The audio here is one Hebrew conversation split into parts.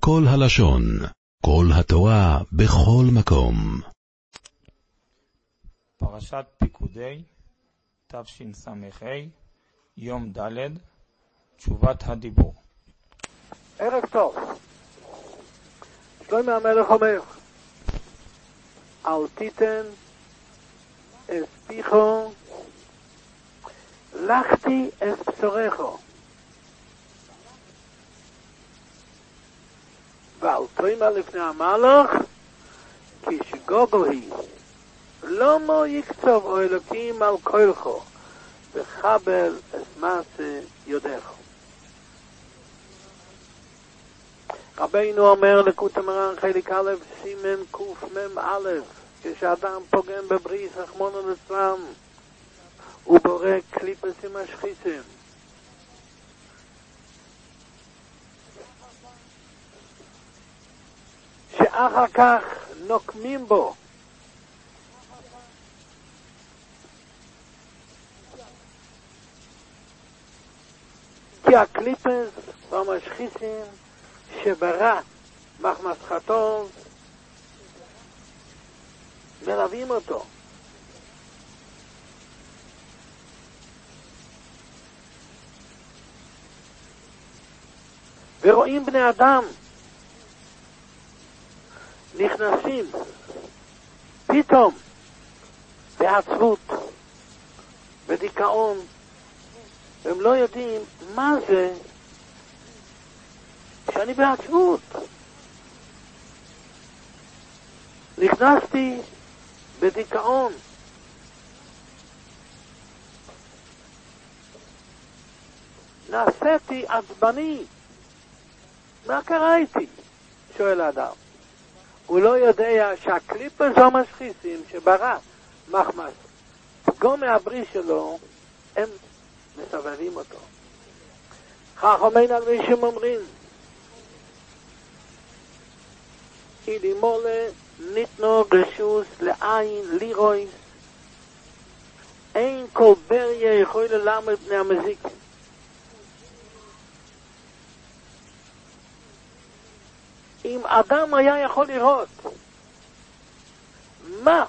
כל הלשון, כל התורה, בכל מקום. פרשת פיקודי, תשס"ה, יום ד', תשובת הדיבור. ערב טוב. שלמה המלך אומר, אל תיתן אספיחו, לחתי אס בשורךו, ואל תאמר לפני המלך, כי שגוגו היא, למה יקצוב אלוקים על כלכו, וחבל אס מעשה יודךו. רבינו אומר לקוטי מרן חלק א' סימן קמ"א, כשאדם פוגם בברית רחמנא ליצלן ובורא קליפות משחיתים, שאחר כך נוקמים בו כי הקליפות והמשחיתים שברא מחמסחתו מלווים אותו. ורואים בני אדם נכנסים פתאום בעצבות, בדיכאון, והם לא יודעים מה זה שאני בעצבות. נכנסתי בדיכאון. נעשיתי עצבני. מה קרה איתי? שואל האדם. הוא לא יודע שהקליפות המשחיתים שברא מחמס פגום מהבריא שלו, הם מסובבים אותו. חכמי נלמישים אומרים, אילי מולה ניתנו רשוס לעין לירויס, אין כל בריה יכול ללמד בני המזיקים. אם אדם היה יכול לראות מה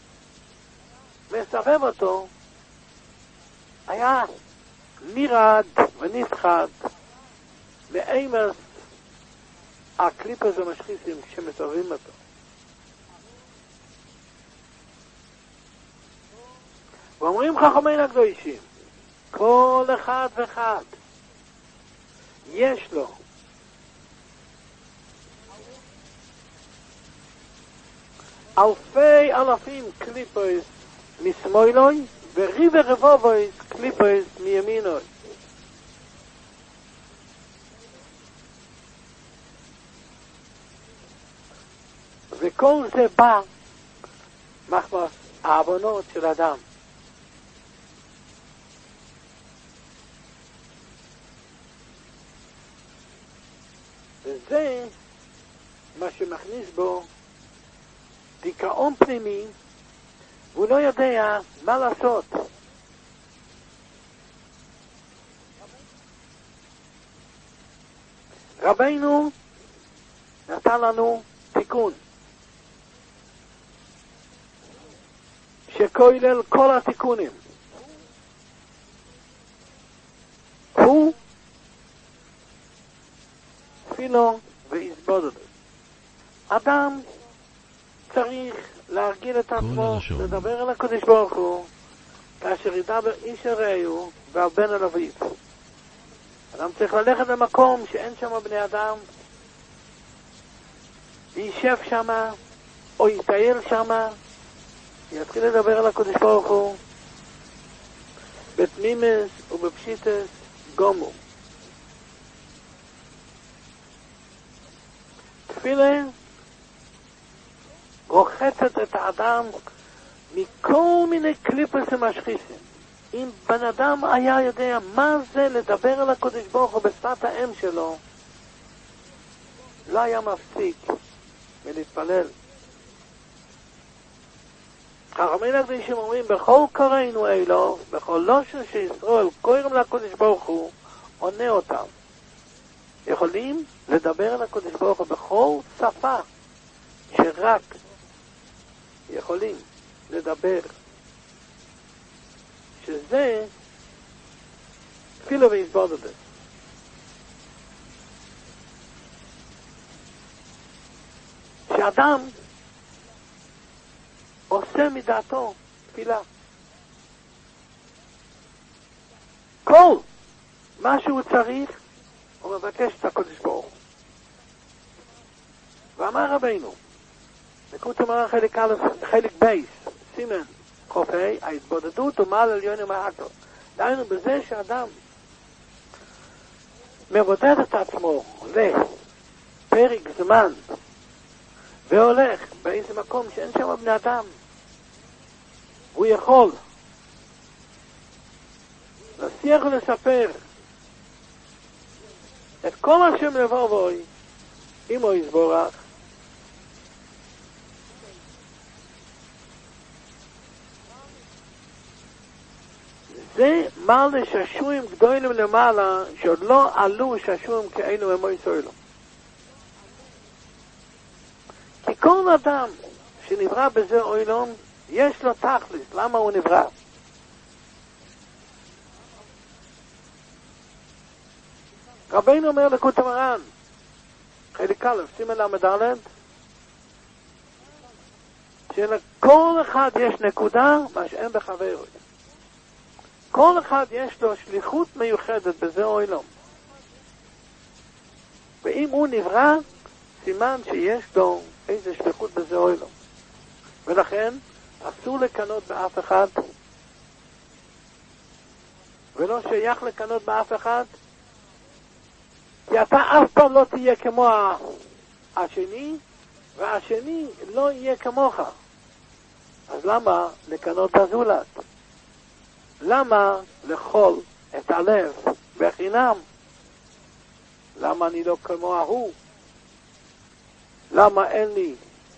מסבב אותו, היה נרד ונפחד מאמס הקליפות המשחיתים שמסובבים אותו. ואומרים חכמינו הקדושים, כל אחד ואחד יש לו אלפי אלפים קליפות משמאלוי וריבי רבובוי קליפות מימינוי. וכל זה בא מחמס העוונות של אדם. וזה מה שמכניס בו דיכאון פנימי, והוא לא יודע מה לעשות. רבינו נתן לנו תיקון שכולל כל התיקונים. הוא תפילו והסבודות. אדם צריך להרגיל את עצמו, לדבר אל הקדוש ברוך הוא, כאשר ידבר איש רעהו ועל בן אל אביו. אדם צריך ללכת למקום שאין שם בני אדם, וישב שם, או יטייל שם, יתחיל לדבר אל הקדוש ברוך הוא, בתמימות ובפשיטות גומו. תפילה רוחצת את האדם מכל מיני קליפות משחיתים. אם בן אדם היה יודע מה זה לדבר על הקדוש ברוך הוא בשפת האם שלו, לא היה מפסיק ולהתפלל. חכמינו הקדושים אומרים, בכל קוראינו אלו, בכל לושן שישראל קוראים לקדוש ברוך הוא, עונה אותם. יכולים לדבר על הקדוש ברוך הוא בכל שפה שרק יכולים לדבר, שזה תפילה והתבודדות. שאדם עושה מדעתו תפילה. כל מה שהוא צריך הוא מבקש את הקדוש ברוך הוא. ואמר רבינו נקוד אמר חלק בייס סימן חופי ההתבודדות ומעל עליון ומעקר. דיינו בזה שאדם מבודד את עצמו לפרק זמן והולך באיזה מקום שאין שם בני אדם, הוא יכול להשיח ולספר את כל מה שמלבוא בוי אם הוא יסבורך. זה מעלה ששויים גדולים למעלה שעוד לא עלו ששויים כאלו ממוי סוילו. כי כל אדם שנברא בזה אוילום יש לו תכלס. למה הוא נברא? רבינו אומר לקוט המרן חלק א' סימן למדלת שלכל אחד יש נקודה מה שאין בחברו. כל אחד יש לו שליחות מיוחדת בזה אוילום, ואם הוא נברא סימן שיש לו איזה שליחות בזה אוילום, ולכן אסור לקנות באף אחד ולא שייך לקנות באף אחד, כי אתה אף פעם לא תהיה כמו השני והשני לא יהיה כמוך. אז למה לקנות בזולת? למה לאכול את הלב בחינם? למה אני לא כמו ההוא? למה אין לי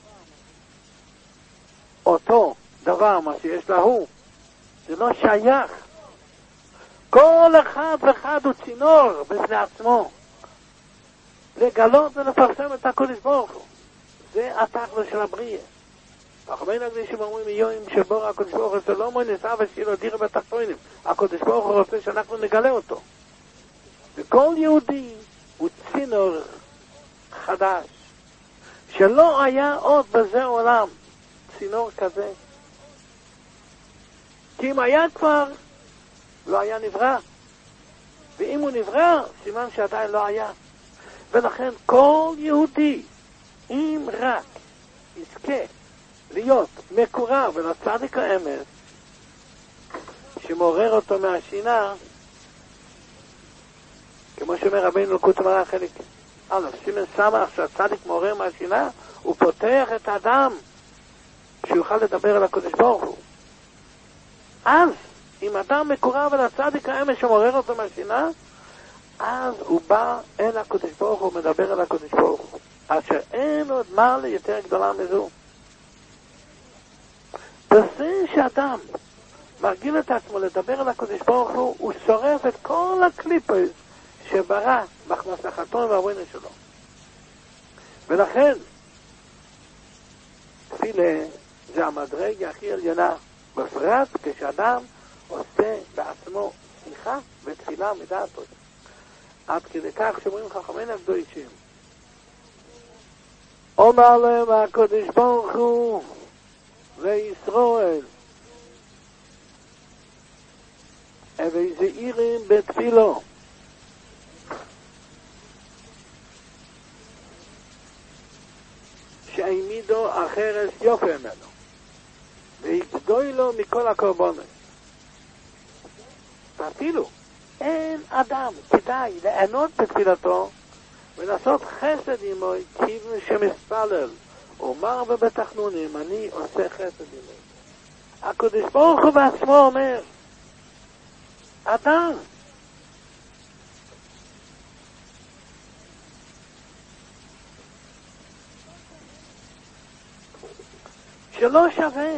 אותו דבר מה שיש להוא? זה לא שייך. כל אחד ואחד הוא צינור בפני עצמו לגלות ולפרסם את הקודש ברוך הוא. זה התכלס של הבריאה. החברים הקדישים אומרים מיום שבור הקודש ברוך הוא לא מונסה ושיהיה לו דירה בתחתונים. הקודש ברוך הוא רוצה שאנחנו נגלה אותו. וכל יהודי הוא צינור חדש שלא היה עוד בזה עולם צינור כזה. כי אם היה כבר לא היה נברא, ואם הוא נברא סימן שעדיין לא היה. ולכן כל יהודי אם רק יזכה להיות מקורב ולצדיק האמת שמעורר אותו מהשינה, כמו שאומר רבינו לקוט המרן חלק א' סימן שמח שהצדיק מעורר מהשינה, הוא פותח את האדם שיוכל לדבר על הקדוש ברוך הוא. אז אם אדם מקורב אל הצדיק האמת שמעורר אותו מהשינה, אז הוא בא אל הקדוש ברוך הוא ומדבר על הקדוש ברוך הוא, אשר אין עוד מעלה יותר גדולה מזו. בזה שאדם מרגיל את עצמו לדבר על הקדוש ברוך הוא, הוא שורף את כל הקליפות שברא בהכנסתו והעבודה שלו. ולכן תפילה זה המדרגה הכי עליונה, בפרט כשאדם עושה בעצמו שיחה ותפילה מדעתו. עד כדי כך שאומרים חכמינו הקדושים, אומר להם הקדוש ברוך הוא וישראל הווי זעירים בתפילו שהעמידו אחרס יופי ממנו ויגדוי לו מכל הקורבנות. ואפילו אין אדם כדאי לענות בתפילתו ולעשות חסד עמו כיוון שמספלל אומר ובתחנונים אני עושה חסד עמו. הקדוש ברוך הוא בעצמו אומר, אדם שלא שווה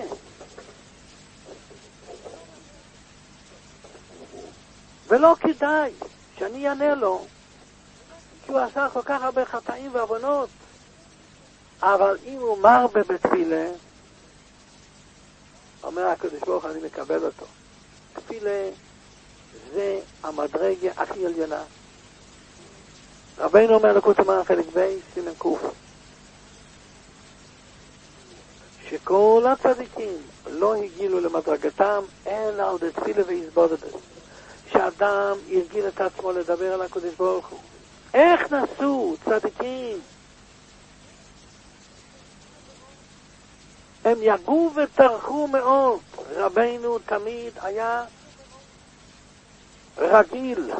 ולא כדאי שאני אענה לו, שהוא עשה כל כך הרבה חטאים ועוונות, אבל אם הוא מרבה בתפילה, אומר הקדוש ברוך אני מקבל אותו. תפילה זה המדרגה הכי עליונה. רבינו אומר לקוט המאן חלק ב' סימן קוף, שכל הצדיקים לא הגילו למדרגתם אלא על תפילה והתבודדות. שאדם ירגיל את עצמו לדבר על הקדוש ברוך הוא. איך נעשו צדיקים? הם יגעו וטרחו מאוד. רבינו תמיד היה רגיל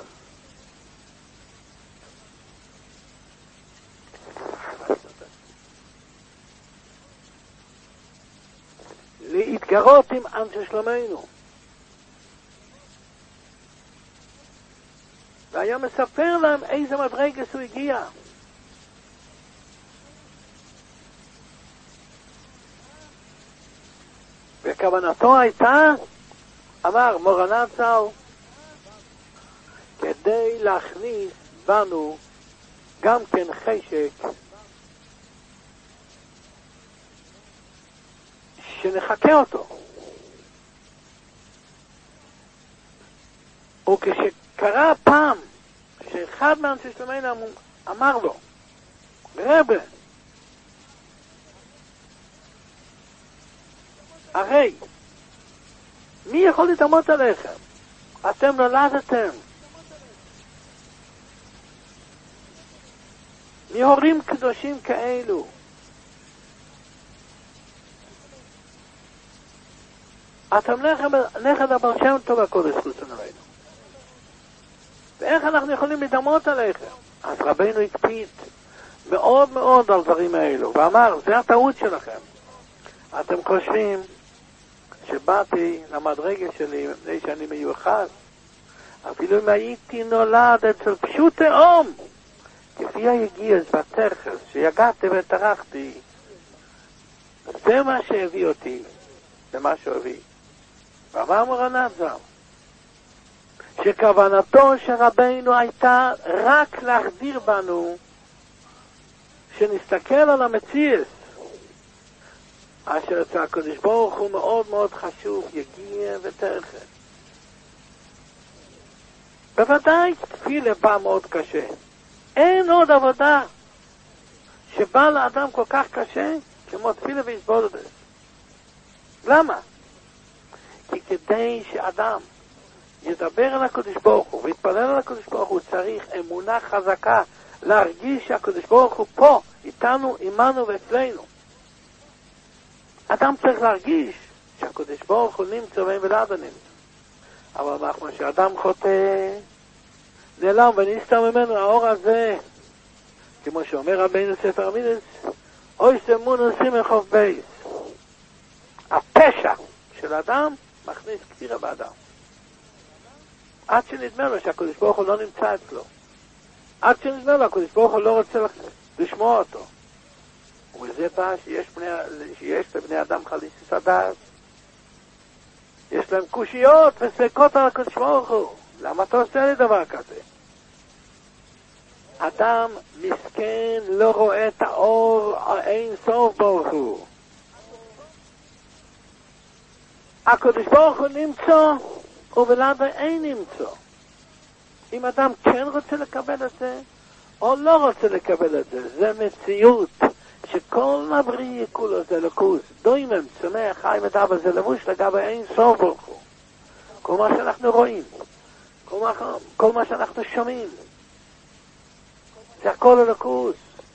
להתגרות עם אנשי שלומנו, והיה מספר להם איזה מדרגה הוא הגיע. וכוונתו הייתה, אמר מורן ז"ל, כדי להכניס בנו גם כן חשק שנחכה אותו. וכשקרה פעם שאחד מאנשי שלומנו אמר לו, רבי, הרי מי יכול להתאמות עליכם? אתם נולדתם מהורים קדושים כאלו. אתם נכד הבעל שם טוב הקודש חוצן עלינו. ואיך אנחנו יכולים להתאמות עליכם? אז רבינו הקפיד מאוד מאוד על דברים האלו, ואמר, זה הטעות שלכם. אתם חושבים שבאתי למדרגה שלי מפני שאני מיוחד, אפילו אם הייתי נולד אצל פשוט תאום, כפי היגיעס בתכס, שיגעתי וטרחתי, זה מה שהביא אותי, זה מה שהביא. ואמר מורן ז"ל, שכוונתו שרבינו הייתה רק להחדיר בנו, שנסתכל על המציאות, אשר אצל הקדוש ברוך הוא מאוד מאוד חשוב, יגיע וטרחה. בוודאי תפילה בא מאוד קשה. אין עוד עבודה שבא לאדם כל כך קשה כמו תפילה והתבודדות. למה? כי כדי שאדם ידבר על הקדוש ברוך הוא ויתפלל על הקדוש ברוך הוא, צריך אמונה חזקה, להרגיש שהקדוש ברוך הוא פה, איתנו, עמנו ואצלנו. אדם צריך להרגיש שהקדוש ברוך הוא נמצא והם ולעד נמצא. אבל אנחנו שאדם חוטא, נעלם ונסתר ממנו האור הזה, כמו שאומר רבינו ספר המידס, אוי סמון עושים מחוף בייס. הפשע של אדם מכניס כפירה באדם. עד שנדמה לו שהקדוש ברוך הוא לא נמצא אצלו. עד שנדמה לו הקדוש ברוך הוא לא רוצה לשמוע אותו. וזה בא שיש לבני אדם חליסות הדעת. יש להם קושיות וספקות על הקדוש ברוך הוא. למה אתה עושה לי דבר כזה? אדם מסכן לא רואה את האור אין סוף ברוך הוא. הקדוש ברוך הוא נמצא ובלעד אין נמצא. אם אדם כן רוצה לקבל את זה או לא רוצה לקבל את זה, זה מציאות שכל הבריא כולו זה לקוס, דוימם, צמח, חי מדבר, זה לבוש לגבי אין סוף ברוך הוא. כל מה שאנחנו רואים, כל מה שאנחנו שומעים, זה הכל הלקוס.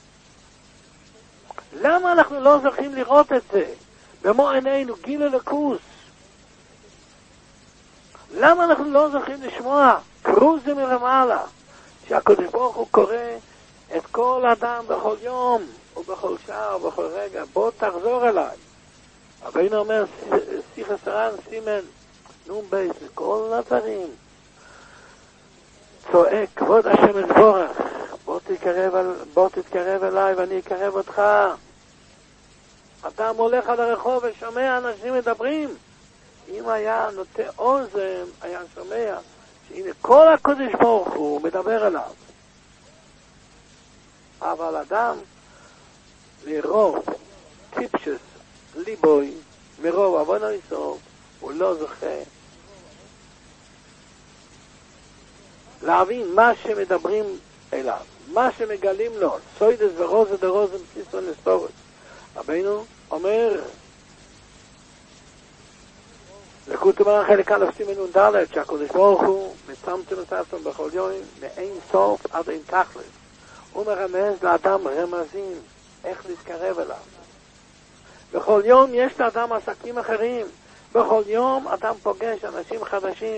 למה אנחנו לא זוכים לראות את זה במו עינינו, גיל הלקוס? למה אנחנו לא זוכים לשמוע קרוז מלמעלה שהקדוש ברוך הוא קורא את כל אדם בכל יום ובכל שעה ובכל רגע, בוא תחזור אליי. רבינו אומר שיח סרן סימן נום בייס לכל הדברים, צועק כבוד השם יתברך, בוא תתקרב אליי ואני אקרב אותך. אדם הולך על הרחוב ושומע אנשים מדברים, אם היה נוטה אוזן היה שומע שהנה כל הקדוש ברוך הוא מדבר אליו. אבל אדם מרוב טיפשוס ליבוי, מרוב עוונו איסוף, הוא לא זוכה להבין מה שמדברים אליו, מה שמגלים לו, סוידס ורוזת דרוזן סיסון לספורת. רבינו אומר לקוט אמר חלק א' סימן ד' שהקדוש ברוך הוא מצמצם את עצמו בכל יום מאין סוף עד אין תכלס. הוא מרמז לאדם רמזים איך להתקרב אליו. בכל יום יש לאדם עסקים אחרים, בכל יום אדם פוגש אנשים חדשים,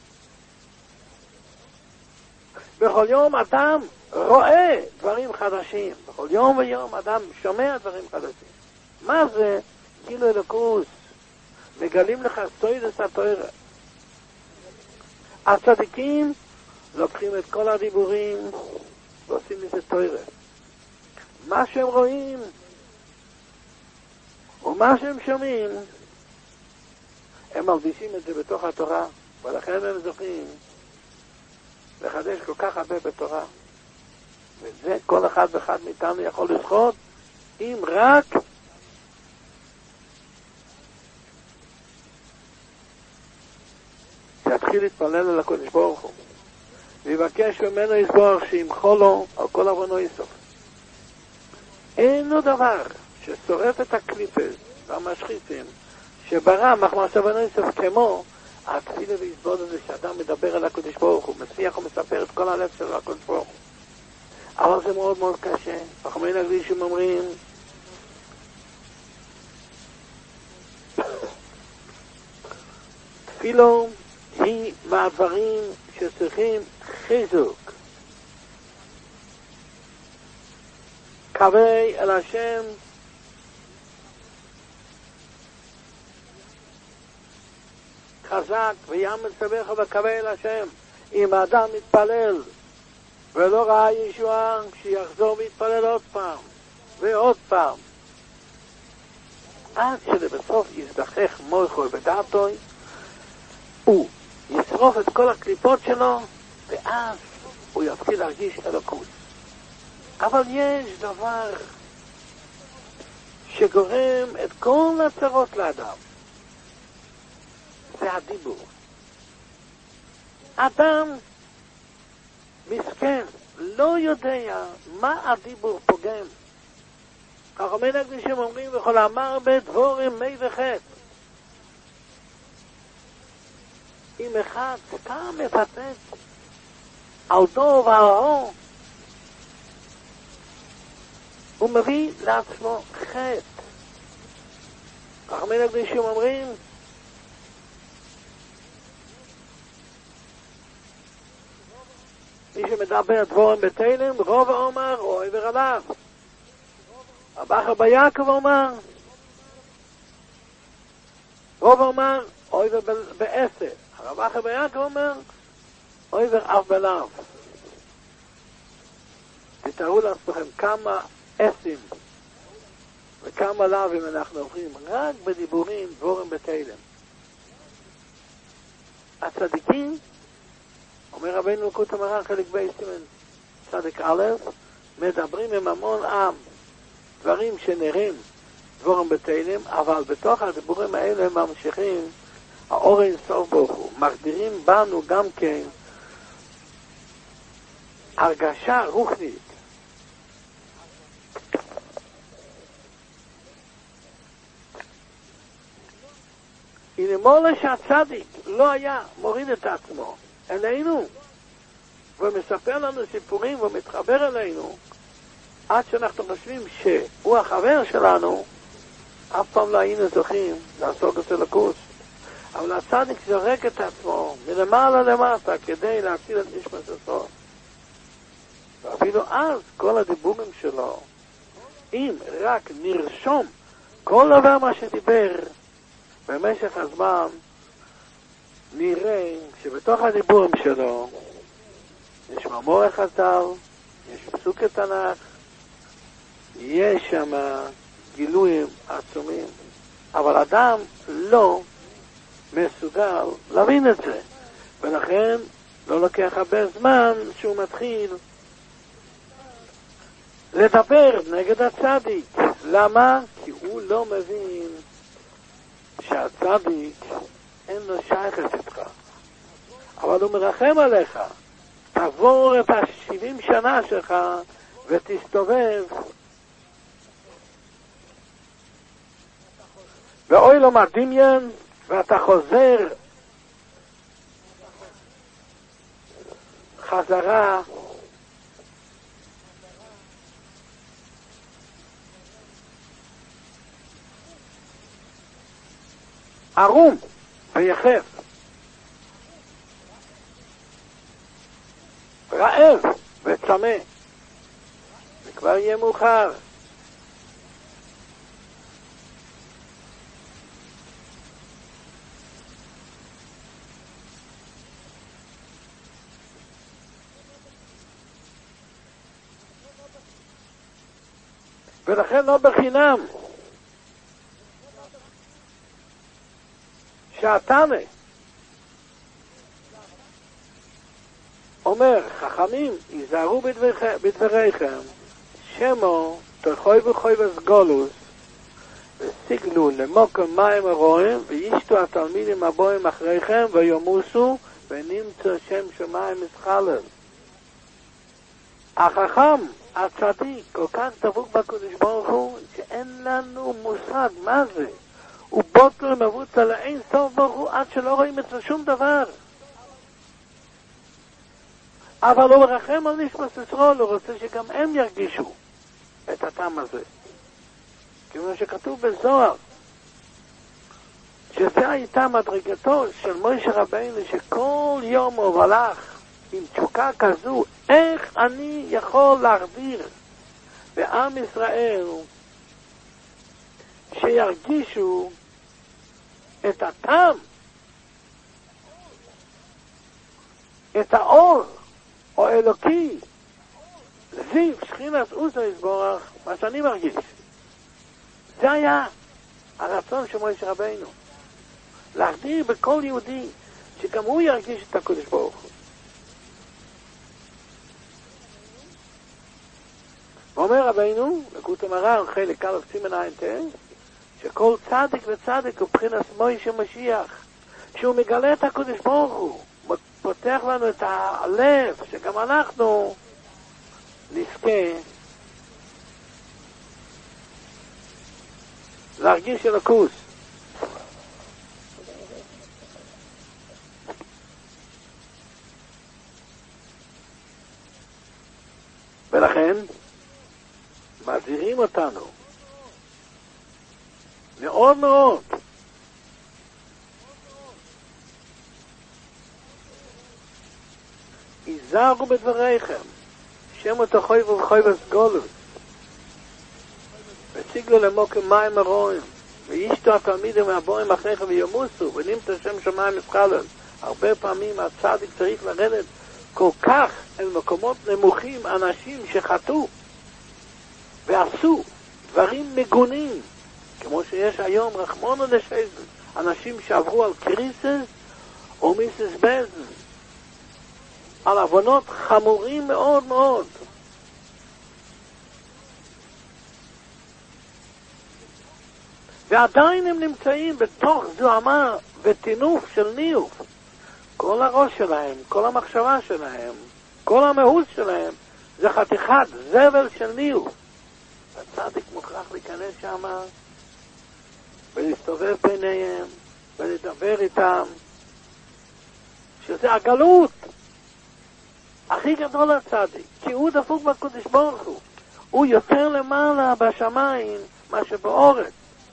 בכל יום אדם רואה דברים חדשים, בכל יום ויום אדם שומע דברים חדשים. מה זה? כאילו אלוקות, מגלים לך סוידס התורה. הצדיקים לוקחים את כל הדיבורים ועושים מזה תורה. מה שהם רואים ומה שהם שומעים, הם מלבישים את זה בתוך התורה, ולכן הם זוכים לחדש כל כך הרבה בתורה. וזה כל אחד ואחד מאיתנו יכול לזכות אם רק שיתחיל להתפלל על הקדוש ברוך הוא ויבקש ממנו יסבורך שימחו לו על כל עוונו יסוף. אינו דבר ששורף את הקליפס והמשחיתים שברא מחמס עוונו יסוף כמו התפילה ויסבוד הזה שאדם מדבר על הקדוש ברוך הוא, משיח ומספר את כל הלב שלו על הקדוש ברוך הוא. אבל זה מאוד מאוד קשה. חכמינו הקדושים אומרים תפילו היא מהדברים שצריכים חיזוק. קווי אל השם חזק ויאמן סבך וקווי אל השם. אם האדם מתפלל ולא ראה ישועה, שיחזור ויתפלל עוד פעם ועוד פעם עד שלבסוף יזדחך מוחו בדעתו, הוא ישרוף את כל הקליפות שלו ואז הוא יתחיל להרגיש אלוקות. אבל יש דבר שגורם את כל הצרות לאדם, זה הדיבור. אדם מסכן, לא יודע מה הדיבור פוגם. חכמינו הקדושים אומרים וכל אמר בדבורים מי וחטא. אם אחד סתם מפטפט על דו והאור, הוא מביא לעצמו חטא. חכמינו הקדושים אומרים מי שמדבר דבורים בתלם, רוב אומר או עבר עליו. הבחר ביעקב אומר, רוב אומר עבר בעשר. הבחר ביעקב אומר עבר אף בלאו. תתארו לעצמכם כמה עשים וכמה לאווים אנחנו עוברים רק בדיבורים דבורים בתלם. הצדיקים, אומר רבינו לקוט המהר"ל חלק ב' סימן צדיק א', מדברים עם המון עם דברים שנראים דבורים בתלם, אבל בתוך הדיבורים האלה הם ממשיכים האור אין סוף ברוך הוא, מגדירים בנו גם כן הרגשה רוחנית. אם שהצדיק לא היה מוריד את עצמו אלינו ומספר לנו סיפורים ומתחבר אלינו עד שאנחנו חושבים שהוא החבר שלנו, אף פעם לא היינו זוכים לעסוק את אלוקות. אבל הצדיק זורק את עצמו מלמעלה למטה כדי להציל את נשמתו, ואפילו אז כל הדיבורים שלו, אם רק נרשום כל דבר מה שדיבר במשך הזמן, נראה שבתוך הדיבורים שלו יש מאמר חז"ל, יש פסוקי תנ"ך, יש שם גילויים עצומים, אבל אדם לא מסוגל להבין את זה, ולכן לא לוקח הרבה זמן שהוא מתחיל לדבר נגד הצדיק. למה? כי הוא לא מבין שהצדיק אין לו שייכת איתך. אבל הוא מרחם עליך. תעבור את 70 שנה שלך ותסתובב. ואוי לו מדמיין, ואתה חוזר חזרה ערום ויחף, רעב וצמא, וכבר יהיה מאוחר. ולכן לא בחינם שהתנא אומר, חכמים, היזהרו בדבריכם, שמו תחוי וחוי וסגולוס, וסיגלו למוקם מים הרועים, וישתו התלמידים הבואים אחריכם, ויומוסו, ונמצא שם שמיים מסחלל. החכם, הצדיק, כל כך דבוק בקדוש ברוך הוא, שאין לנו מושג מה זה. הוא בוטל מבוצע לאין סוף ברוך הוא, עד שלא רואים את זה שום דבר. אבל הוא מרחם על נשמת ישראל, הוא רוצה שגם הם ירגישו את הטעם הזה. כמו שכתוב בזוהר, שזה הייתה מדרגתו של משה רבינו, שכל יום הוא הלך עם תשוקה כזו, איך אני יכול להחדיר בעם ישראל שירגישו את הטעם, את האור או אלוקי, זיו שכינת עוזו יסבורך, מה שאני מרגיש. זה היה הרצון של משה רבינו, להחדיר בכל יהודי שגם הוא ירגיש את הקדוש ברוך הוא. ואומר רבינו, לקוט המרן חלק א' סימן ע"ט, שכל צדיק וצדיק הוא בחינת מוישה משיח, שהוא מגלה את הקדוש ברוך הוא, פותח לנו את הלב, שגם אנחנו נזכה להרגיש אלוקות. ולכן מזהירים אותנו מאוד מאוד היזהרו בדבריכם, שמו תחוי וחוי וסגולוס, וסיגלו למוקם מים הרועים, וישתו התלמידים מהבואים אחריכם ויומוסו, ונמצא שם שמיים מסחלל. הרבה פעמים הצדיק צריך לרדת כל כך אל מקומות נמוכים, אנשים שחטאו ועשו דברים מגונים, כמו שיש היום רחמנא ליצלן, אנשים שעברו על קריסס או מיסס בזן, על עוונות חמורים מאוד מאוד. ועדיין הם נמצאים בתוך זוהמה וטינוף של ניוף. כל הראש שלהם, כל המחשבה שלהם, כל המהות שלהם, זה חתיכת זבל של ניוף. הצדיק מוכרח להיכנס שם ולהסתובב ביניהם ולדבר איתם, שזה הגלות הכי גדול הצדיק, כי הוא דפוק בקדוש ברוך הוא, הוא יותר למעלה בשמיים מה שבאורץ.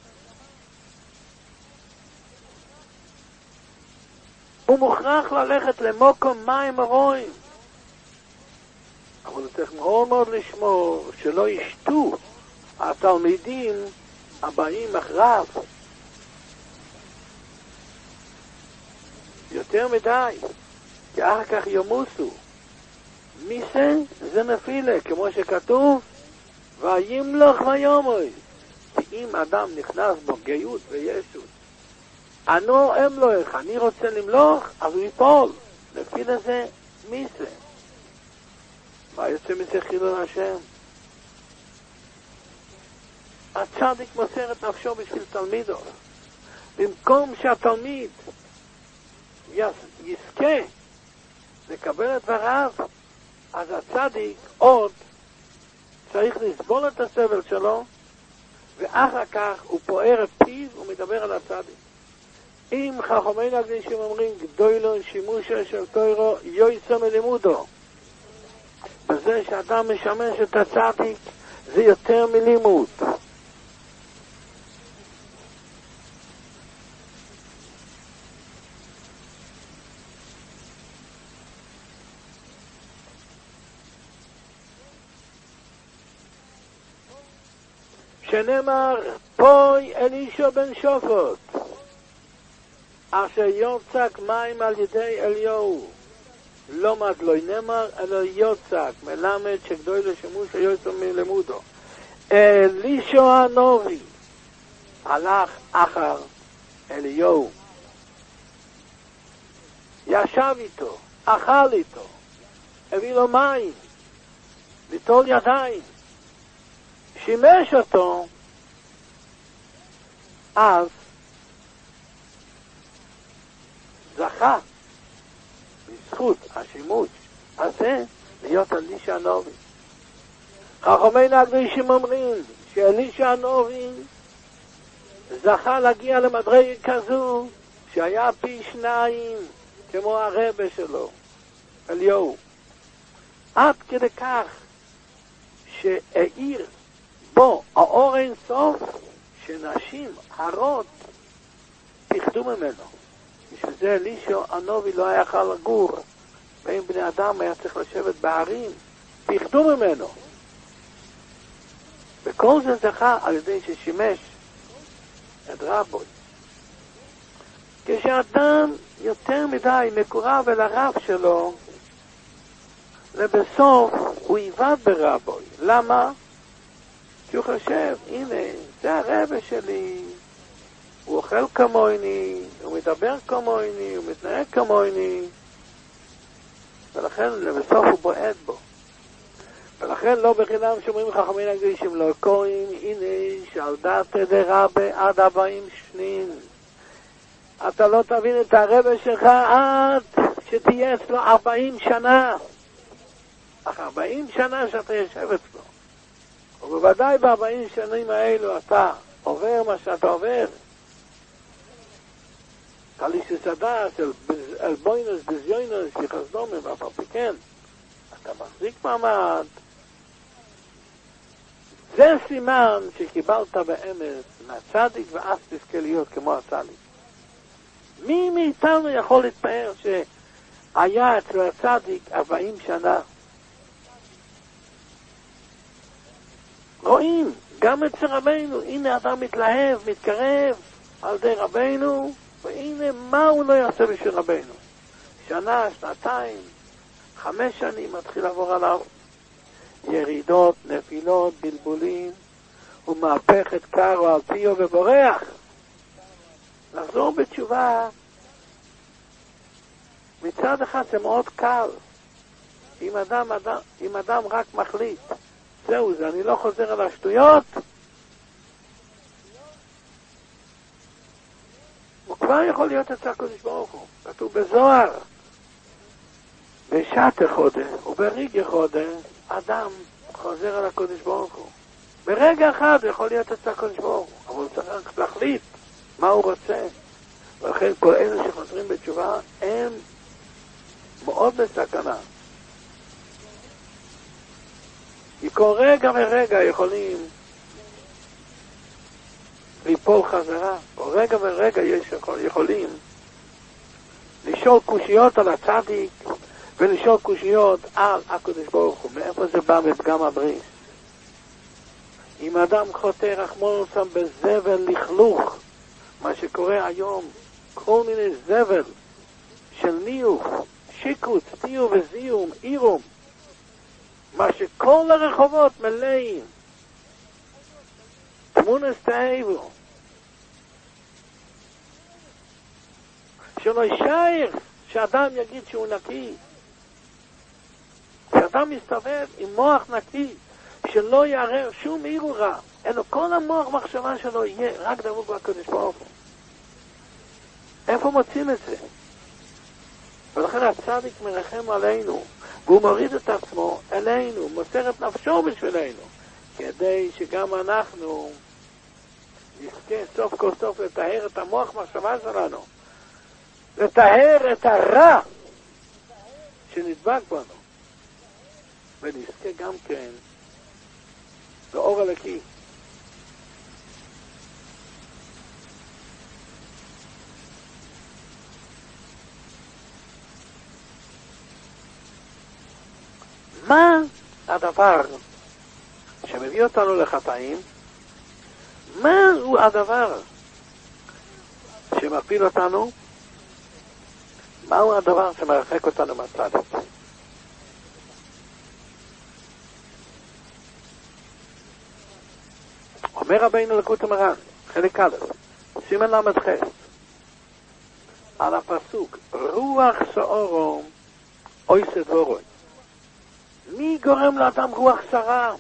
הוא מוכרח ללכת למוקם מים הרועים, אבל הוא צריך מאוד מאוד לשמור שלא ישתו התלמידים הבאים אחריו יותר מדי, כי אחר כך ימוסו. מי זה נפילה, כמו שכתוב, וימלוך ויומוי. כי אם אדם נכנס בו גאות וישות, אנו אמלוך, אני רוצה למלוך, אז הוא ייפול. נפילה זה מי זה. מה יוצא מזה חילול השם? הצדיק מוסר את נפשו בשביל תלמידו. במקום שהתלמיד יזכה לקבל את דבריו, אז הצדיק עוד צריך לסבול את הסבל שלו, ואחר כך הוא פוער את פיו ומדבר על הצדיק. אם חכמינו הקדושים אומרים גדולו שימושו של תוירו יויסו מלימודו, בזה שאדם משמש את הצדיק זה יותר מלימוד. שנאמר פוי אלישע בן שופט אשר יוצק מים על ידי אליהו, לא מדלוי נאמר אלא יוצק, מלמד שגדול לשימוש היוצא מלימודו. אלישע הנובי הלך אחר אליהו, ישב איתו, אכל איתו, הביא לו מים, ליטול ידיים, שימש אותו, אז זכה בזכות השימוש הזה להיות אלישע הנובי. חכמינו הקדושים אומרים שאלישע הנובי זכה להגיע למדרגה כזו שהיה פי 2 כמו הרבא שלו אליהו, עד כדי כך שהאיר בו האור אין סוף שנשים הרות פחדו ממנו. בשביל זה אלישע הנובי לא היה יכול לגור בין בני אדם, היה צריך לשבת בערים, פחדו ממנו. וכל זה זכה על ידי ששימש את רבוי. כשאדם יותר מדי מקורב אל הרב שלו, לבסוף הוא יבד ברבוי. למה? כי הוא חושב, הנה, זה הרבא שלי, הוא אוכל כמוני, הוא מדבר כמוני, הוא מתנהג כמוני, ולכן לבסוף הוא בועט בו. ולכן לא בחינם שאומרים חכמינו הקדושים לא קוראים, הנה שעל דעת דרבא עד 40 שנים. אתה לא תבין את הרבא שלך עד שתהיה אצלו 40 שנה. אך 40 שנה שאתה יושב אצלו. ובוודאי ב40 שנים האלו אתה עובר מה שאתה עובר. תליסוס הדס, אל בוינוס בזיונוס, יחסדומים, ואף על פי כן, אתה מחזיק מעמד. זה סימן שקיבלת באמת מהצדיק ואז תזכה להיות כמו הצדיק. מי מאיתנו יכול להתפאר שהיה אצלו הצדיק 40 שנה? רואים, גם אצל רבינו, הנה אדם מתלהב, מתקרב על ידי רבינו, והנה מה הוא לא יעשה בשביל רבינו. שנה, שנתיים, 5 שנים מתחיל לעבור עליו. ירידות, נפילות, בלבולים, הוא מהפך את קרו על פיו ובורח. לחזור בתשובה, מצד אחד זה מאוד קל. אם אדם רק מחליט, זהו זה, אני לא חוזר על השטויות, הוא כבר יכול להיות אצל הקדוש ברוך הוא. כתוב בזוהר, בשעת החודה וברגע חודה אדם חוזר על הקדוש ברוך הוא. ברגע אחד הוא יכול להיות אצל הקדוש ברוך הוא, אבל הוא צריך להחליט מה הוא רוצה. ולכן כל אלה שחוזרים בתשובה הם מאוד בסכנה. כי כל רגע ורגע יכולים ליפול חזרה. כל רגע ורגע יכולים לשאול קושיות על הצדיק ולשאול קושיות על הקדוש ברוך הוא. מאיפה זה בא בפגם הבריס? אם אדם חוטא רחמנא ליצלן בזבל לכלוך, מה שקורה היום, כל מיני זבל של ניוך, שיקוץ, טיור וזיום, אירום, מה שכל הרחובות מלאים, תמונס תאיבו, שלא יישאר שאדם יגיד שהוא נקי. שאדם מסתובב עם מוח נקי, שלא יערער שום עיר רע, אלא כל המוח מחשבה שלו יהיה רק דבוק בקדוש ברוך הוא. איפה מוצאים את זה? ולכן הצדיק מרחם עלינו, והוא מוריד את עצמו אלינו, מוסר את נפשו בשבילנו, כדי שגם אנחנו נזכה סוף כל סוף לטהר את המוח מחשבה שלנו, לטהר את הרע שנדבק בנו, ונזכה גם כן לאור אלוקי. מה הדבר שמביא אותנו לחטאים? מה הוא הדבר שמפיל אותנו? מהו הדבר שמרחק אותנו מהצדיק? אומר רבינו לקוטי מרן, חלק א', סימן למ"ח, על הפסוק, רוח סעורו עושה דברו. מי גורם לאדם רוח סערה?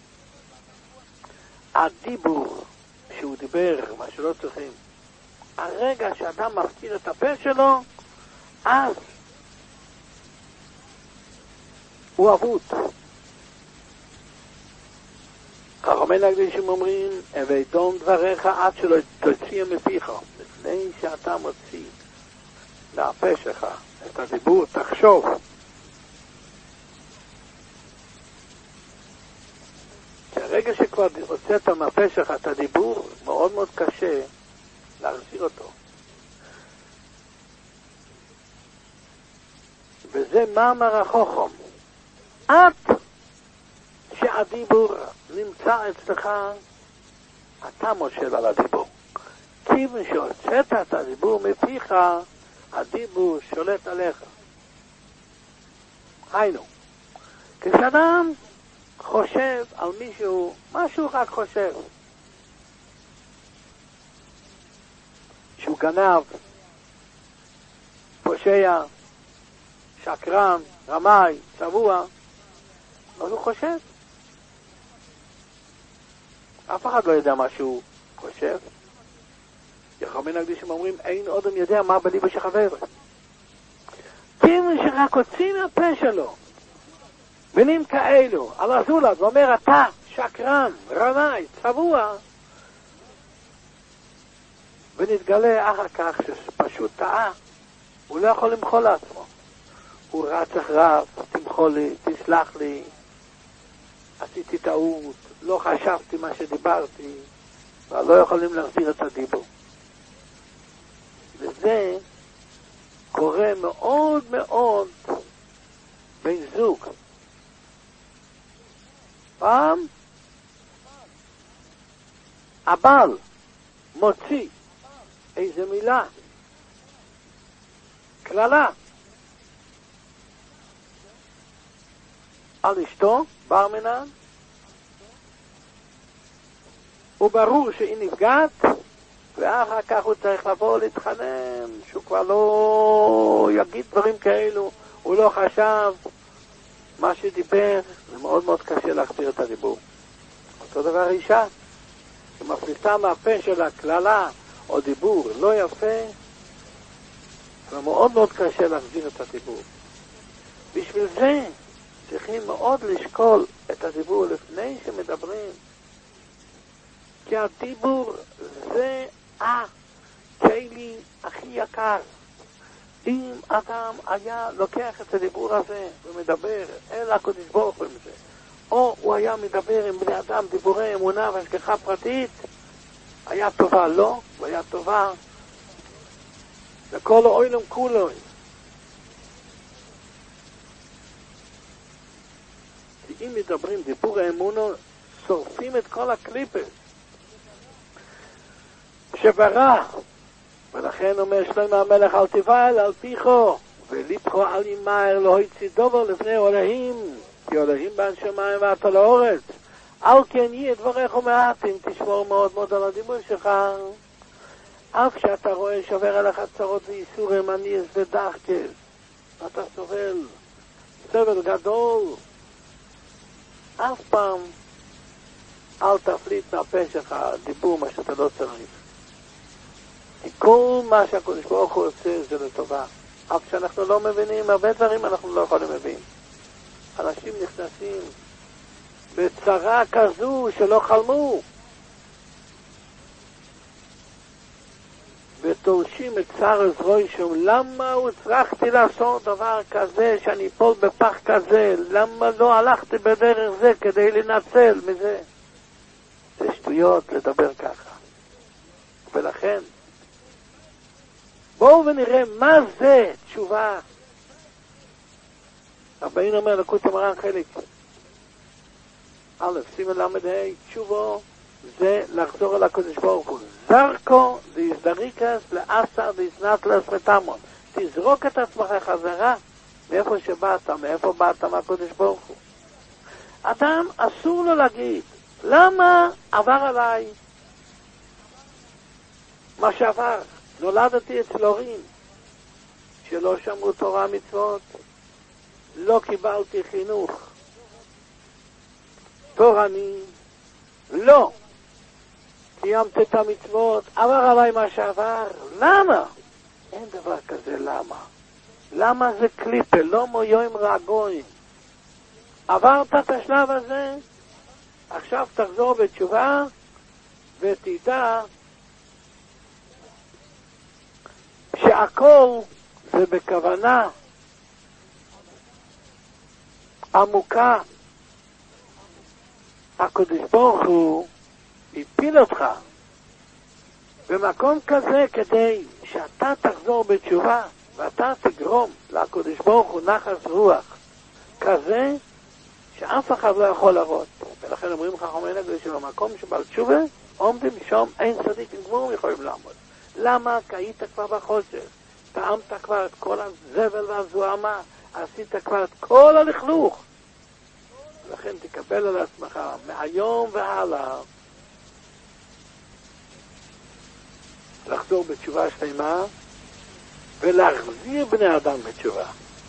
הדיבור שהוא דיבר, מה שלא צריכים. הרגע שאדם מפקיר את הפה שלו, אז הוא אבוד. חכמי הקדושים אומרים, הווי דבריך עד שלא תוציא מפיך. לפני שאתה מוציא מהפה שלך את הדיבור, תחשוב. ברגע שכבר הוצאת מהפה שלך את הדיבור, מאוד מאוד קשה להחזיר אותו. וזה מאמר החוכם. עד שהדיבור נמצא אצלך, אתה מושל על הדיבור. כיוון שהוצאת את הדיבור מפיך, הדיבור שולט עליך. היינו, כשאדם חושב על מישהו, משהו רק חושב, שהוא גנב, פושע, שקרן, רמאי, צבוע, אז הוא חושב. אף אחד לא יודע מה שהוא חושב. חכמים הקדושים אומרים, אין אדם יודע מה בליבו של חברו. כיוון שרק הוציא מהפה שלו מילים כאלו על הזולת ואומר, אתה שקרן, רמאי, צבוע, ונתגלה אחר כך שפשוט טעה, הוא לא יכול למחול לעצמו. הוא רץ אחריו, תמחול לי, תסלח לי, עשיתי טעות, לא חשבתי מה שדיברתי, אבל לא יכולים להחזיר את הדיבור. וזה קורה מאוד מאוד בין זוג. פעם הבעל מוציא איזה מילה, כללה, על אשתו, בר מינן, וברור שהיא נפגעת, ואחר כך הוא צריך לבוא להתחנן, שהוא כבר לא יגיד דברים כאלו, הוא לא חשב מה שדיבר, זה מאוד מאוד קשה להחזיר את הדיבור. אותו דבר אישה, שמפליטה מהפה שלה כללה או דיבור לא יפה, זה מאוד מאוד קשה להחזיר את הדיבור. בשביל זה צריכים מאוד לשקול את הדיבור לפני שמדברים, כי הדיבור זה הכלי הכי יקר. אם אדם היה לוקח את הדיבור הזה ומדבר אל הקדוש ברוך הוא עם זה, או הוא היה מדבר עם בני אדם דיבורי אמונה והשגחה פרטית, היה טובה לו, והיה טובה לכל העולם כולו. כי אם מדברים דיבור האמונה, שורפים את כל הקליפות שברא. ולכן אומר שלמה המלך, אל תבעל על פיכו וליבכו אל ימהר לא יצא דבר לפני אלוהים, כי אלוהים בין שמיים ואתה לארץ. על כן יהיה דבריך מעטים, תשמור מאוד מאוד על הדיבור שלך. אף שאתה רואה שעובר עליך צרות ואיסורים, עניס ודחקס, אתה סובל סבל גדול, אף פעם אל תפליט מהפה שלך דיבור מה שאתה לא צריך. כי כל מה שהקדוש ברוך הוא עושה זה לטובה. אף שאנחנו לא מבינים, הרבה דברים אנחנו לא יכולים להבין. אנשים נכנסים בצרה כזו שלא חלמו. ותורשים את צער עזרוי שם, למה הצלחתי לעשות דבר כזה, שאני אפול בפח כזה, למה לא הלכתי בדרך זה כדי לנצל מזה? זה שטויות לדבר ככה. ולכן, בואו ונראה מה זה תשובה. רבינו אומר לקוטי מרן חלק א', סימן למד ה', תשובו זה לחזור אל הקדוש ברוך הוא. זרקו להזדריקס לאסר להזנתלס ותמון. תזרוק את עצמך חזרה מאיפה שבאת, מאיפה באת מהקדוש ברוך הוא. אדם אסור לו להגיד למה עבר עליי מה שעבר. נולדתי אצל הורים שלא שמרו תורה מצוות, לא קיבלתי חינוך תורני, לא קיימתי את המצוות, עבר עליי מה שעבר. למה? אין דבר כזה למה. למה זה קליפה, לא מויום רגועים. עברת את השלב הזה, עכשיו תחזור בתשובה ותדע שהכל זה בכוונה עמוקה. הקדוש ברוך הוא הפיל אותך במקום כזה כדי שאתה תחזור בתשובה ואתה תגרום לקדוש ברוך הוא נחס רוח כזה שאף אחד לא יכול להראות. ולכן אומרים חכמי נגד שבמקום שבעל תשובה עומדים שם אין צדיקים גמורים יכולים לעמוד. למה? כי היית כבר בחושך, טעמת כבר את כל הזבל והזוהמה, עשית כבר את כל הלכלוך. לכן תקבל על עצמך מהיום והלאה לחזור בתשובה שלמה ולהחזיר בני אדם בתשובה.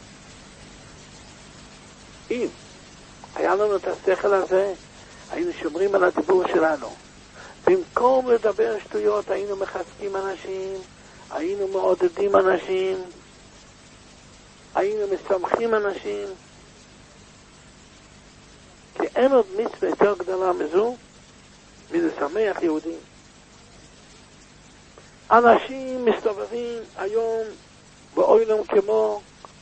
אם היה לנו את השכל הזה, היינו שומרים על הדיבור שלנו. במקום לדבר שטויות, היינו מחזקים אנשים, היינו מעודדים אנשים, היינו משמחים אנשים. כי אין עוד מצווה יותר גדולה מזו, מלשמח יהודים. אנשים מסתובבים היום בעולם כמו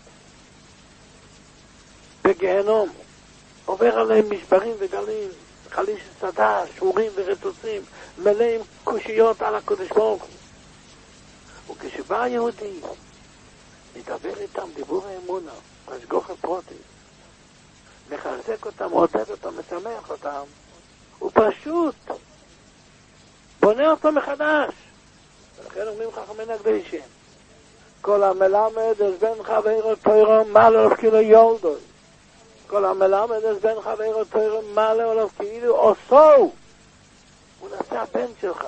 בגיהנום. עובר עליהם משברים וגלים, חליש סדה, שורים ורטוצים, מלאים קושיות על הקדוש ברוך הוא. וכשבא היהודי, מדבר איתם דיבור האמונה, השגחה פרוטית, מחזק אותם, עודד אותם, משמח אותם, הוא פשוט בונה אותו מחדש. ולכן אומרים חכמי הקדושים, כל המלמד אז בן חברו תורה מעלה עליו כאילו יולדו. כל המלמד אז בן חברו תורה מעלה עליו כאילו עושו. הוא נעשה הבן שלך.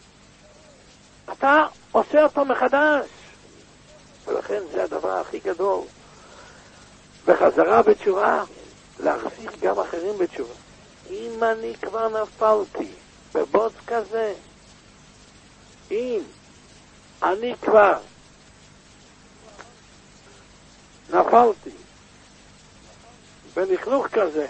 אתה עושה אותו מחדש. ולכן זה הדבר הכי גדול. בחזרה בתשובה, להחזיר גם אחרים בתשובה. אם אני כבר נפלתי בבוץ כזה, אם אני כבר נפלתי בלכלוך כזה,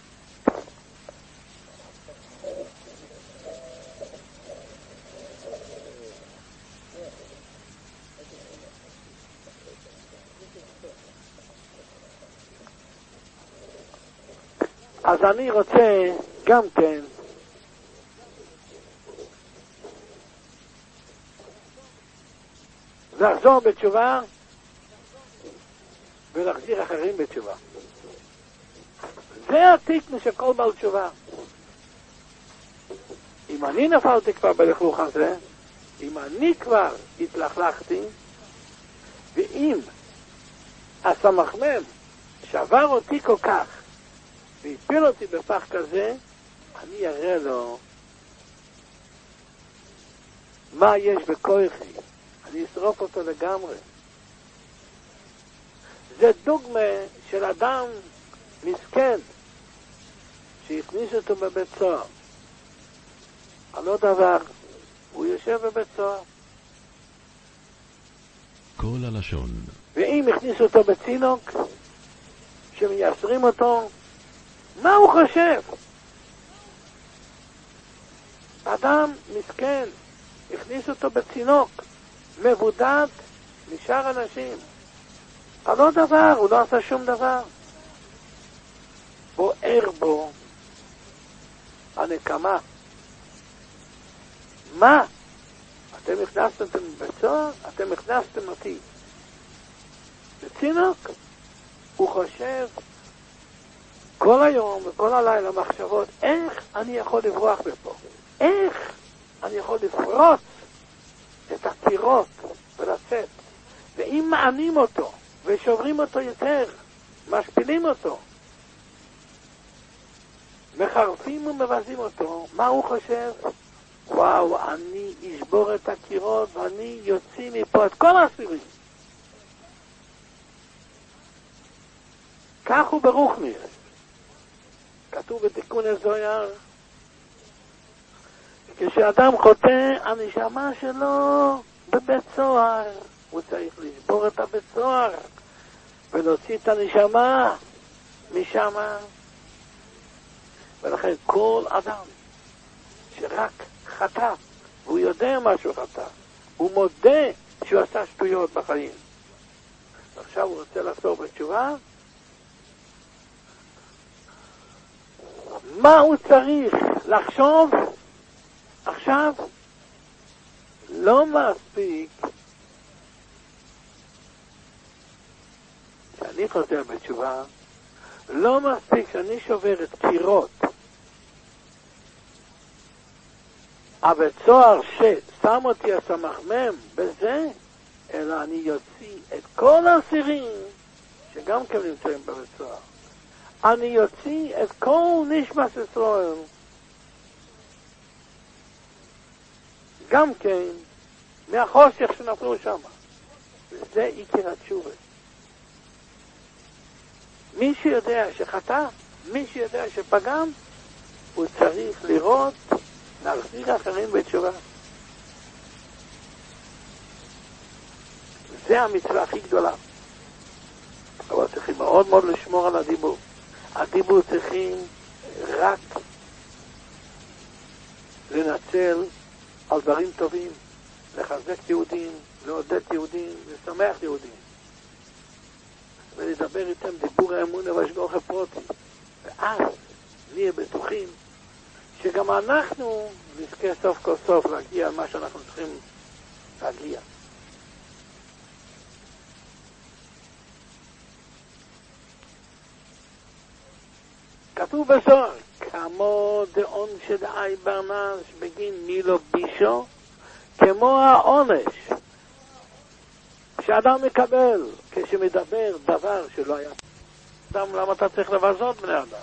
אז אני רוצה גם כן לחזור בתשובה ולהחזיר אחרים בתשובה. זה התיקון של כל בעל תשובה. אם אני נפלתי כבר בלכלוך הזה, אם אני כבר התלכלכתי, ואם הסמ"ם שבר אותי כל כך והפיל אותי בפח כזה, אני אראה לו מה יש בכוחי. אני אשרוף אותו לגמרי. זה דוגמה של אדם מסכן שהכניס אותו בבית סוהר. על עוד דבר, הוא יושב בבית סוהר. כל הלשון. ואם הכניסו אותו בצינוק, שמייסרים אותו, מה הוא חושב? אדם מסכן, הכניסו אותו בצינוק, מבודד משאר אנשים. על עוד דבר, הוא לא עשה שום דבר. בוער בו הנקמה. מה? אתם הכנסתם בבית סוהר? אתם הכנסתם אותי בצינוק? הוא חושב כל היום וכל הלילה מחשבות, איך אני יכול לברוח מפה? איך אני יכול לפרוץ את הקירות ולצאת? ואם מענים אותו ושוברים אותו יותר, משפילים אותו, מחרפים ומבזים אותו, מה הוא חושב? וואו, אני אשבור את הקירות ואני יוציא מפה את כל האסירים. כך הוא ברוחניס. כתוב בתיקון הזוהר, כשאדם חוטא, הנשמה שלו בבית סוהר. הוא צריך לשבור את הבית סוהר ולהוציא את הנשמה משם. ולכן כל אדם שרק חטא, והוא יודע משהו חטא, הוא מודה שהוא עשה שטויות בחיים, עכשיו הוא רוצה לחזור בתשובה, מה הוא צריך לחשוב? עכשיו לא מספיק שאני חוזר בתשובה, לא מספיק שאני שובר את קירות הבית סוהר ששם אותי הסמ"ם בזה, אלא אני יוציא את כל האסירים שגם כן נמצאים בבית סוהר. אני יוציא את כל נשמת ישראל גם כן מהחושך שנפלו שם. וזה עיקר התשובה. מי שיודע שחטא, מי שיודע שפגם, הוא צריך לראות, להחזיר אחרים בתשובה. זה המצווה הכי גדולה. אבל צריכים מאוד מאוד לשמור על הדיבור. הדיבור צריכים רק לנצל על דברים טובים, לחזק יהודים, לעודד יהודים, לשמח יהודים. ולדבר איתם דיבור האמונה והשגוח הפרוטי. ואז נהיה בטוחים שגם אנחנו נזכה סוף כל סוף להגיע על מה שאנחנו צריכים להגיע. כתוב בזוהר, כמו דאון שדאי ברנש בגין מילו בישו, כמו העונש שאדם מקבל כשמדבר דבר שלא היה. אדם, למה אתה צריך לבזות בני אדם?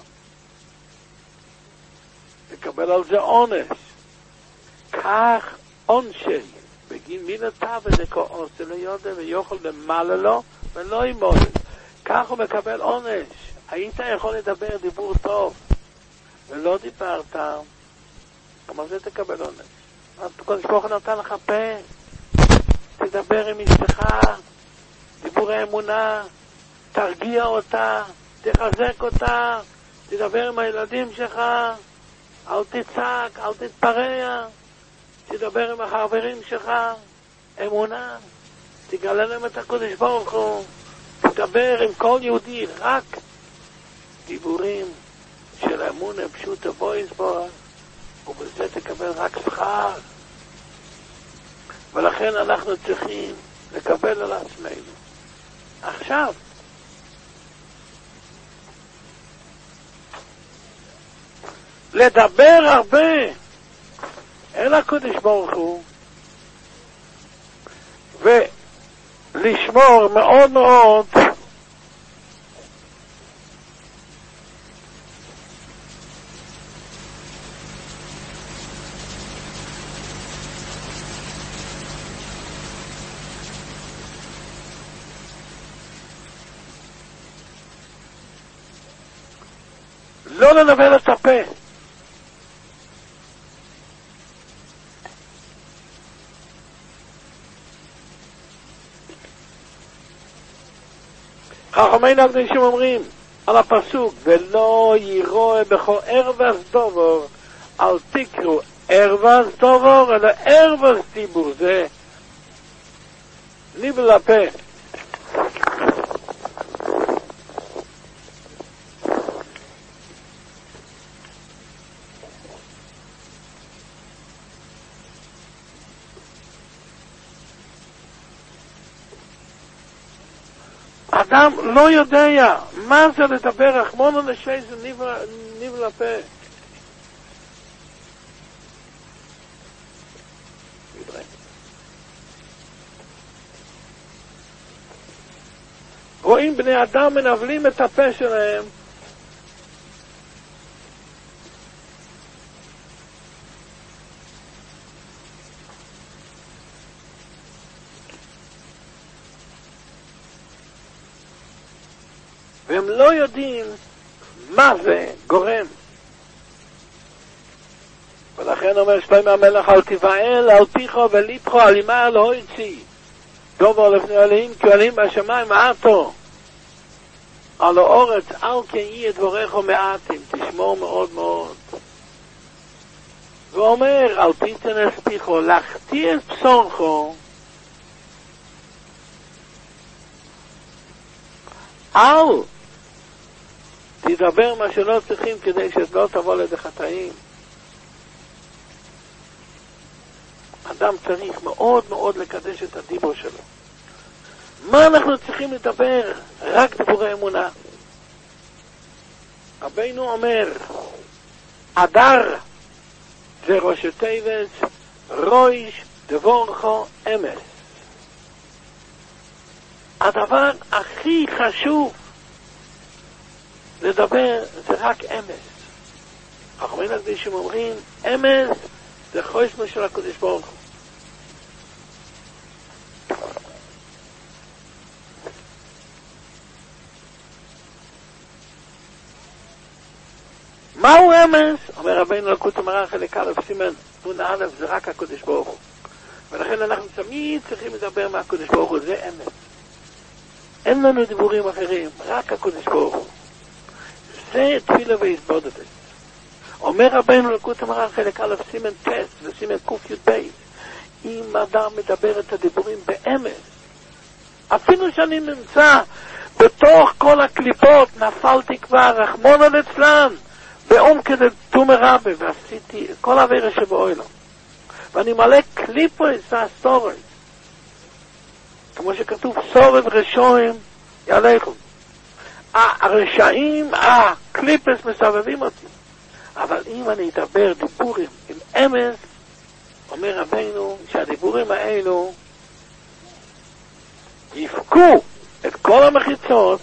לקבל על זה עונש. כך עונשי בגין מילתה ודקו עושה ליודה ויוכל למעלה לו ולא ימוד. כך הוא מקבל עונש. היית יכול לדבר דיבור טוב ולא דיברת, גם על זה תקבל עונש. הקדוש ברוך הוא נתן לך פה, תדבר עם אשתך דיבורי אמונה, תרגיע אותה, תחזק אותה, תדבר עם הילדים שלך, אל תצעק, אל תתפרע, תדבר עם החברים שלך, אמונה, תגלה להם את הקדוש ברוך הוא, תדבר עם כל יהודי רק דיבורים של אמונה פשוטה בויס בו, ובזה תקבל רק שכר. ולכן אנחנו צריכים לקבל על עצמנו. עכשיו, לדבר הרבה אל הקדוש ברוך הוא, ולשמור מאוד מאוד לא לנבל את הפה. חכמינו הקדושים אומרים על הפסוק, ולא ירואה בכל ערבס דובר, אל תקראו ערבס דובר, אלא ערבס דיבור. זה ניבל לפה. אדם לא יודע מה זה לדבר רחמונו לשי, זה ניבל לפה. רואים בני אדם מנבלים את הפה שלהם, והם לא יודעים מה זה גורם. ולכן אומר שלמה המלך, אל תבעל על פיך וליבך על ימה לא יציא דובר לפני אלוהים כי אלוהים בשמיים מעטו, על האורץ אל כן יהיה דבריך מעטים, תשמור מאוד מאוד. ואומר אל תיתן את פיך לחטיא את בשורך, אל תדבר מה שלא צריכים כדי שלא תבוא לידי חטאים. אדם צריך מאוד מאוד לקדש את הדיבור שלו. מה אנחנו צריכים לדבר? רק דיבורי אמונה. רבינו אומר, אדר זה ראשי תיבות רויש דבורכו אמס. הדבר הכי חשוב לדבר זה רק אמס. חכמינו הקדושים אומרים, אמס זה חושמו של הקדוש ברוך הוא. מהו אמס? אומר רבינו לקוט המראה חלק א' סימן נ"א, זה רק הקדוש ברוך הוא. ולכן אנחנו תמיד צריכים לדבר מהקדוש ברוך הוא, זה אמס. אין לנו דיבורים אחרים, רק הקדוש ברוך הוא. זה תפילה והתבודדות. אומר רבינו לקוט המראה חלק א' סימן ט' וסימן ק"י, אם אדם מדבר את הדיבורים באמס, אפילו שאני נמצא בתוך כל הקליפות, נפלתי כבר רחמנא ליצלן באום כדי תומר רבי, ועשיתי כל העבירה שבאוילו, ואני מלא קליפו את הסטורת, כמו שכתוב סורב רשעים יעליכם. הרשעים, הקליפס מסובבים אותי, אבל אם אני אדבר דיבורים עם אמס, אומר רבינו שהדיבורים האלו יפקו את כל המחיצות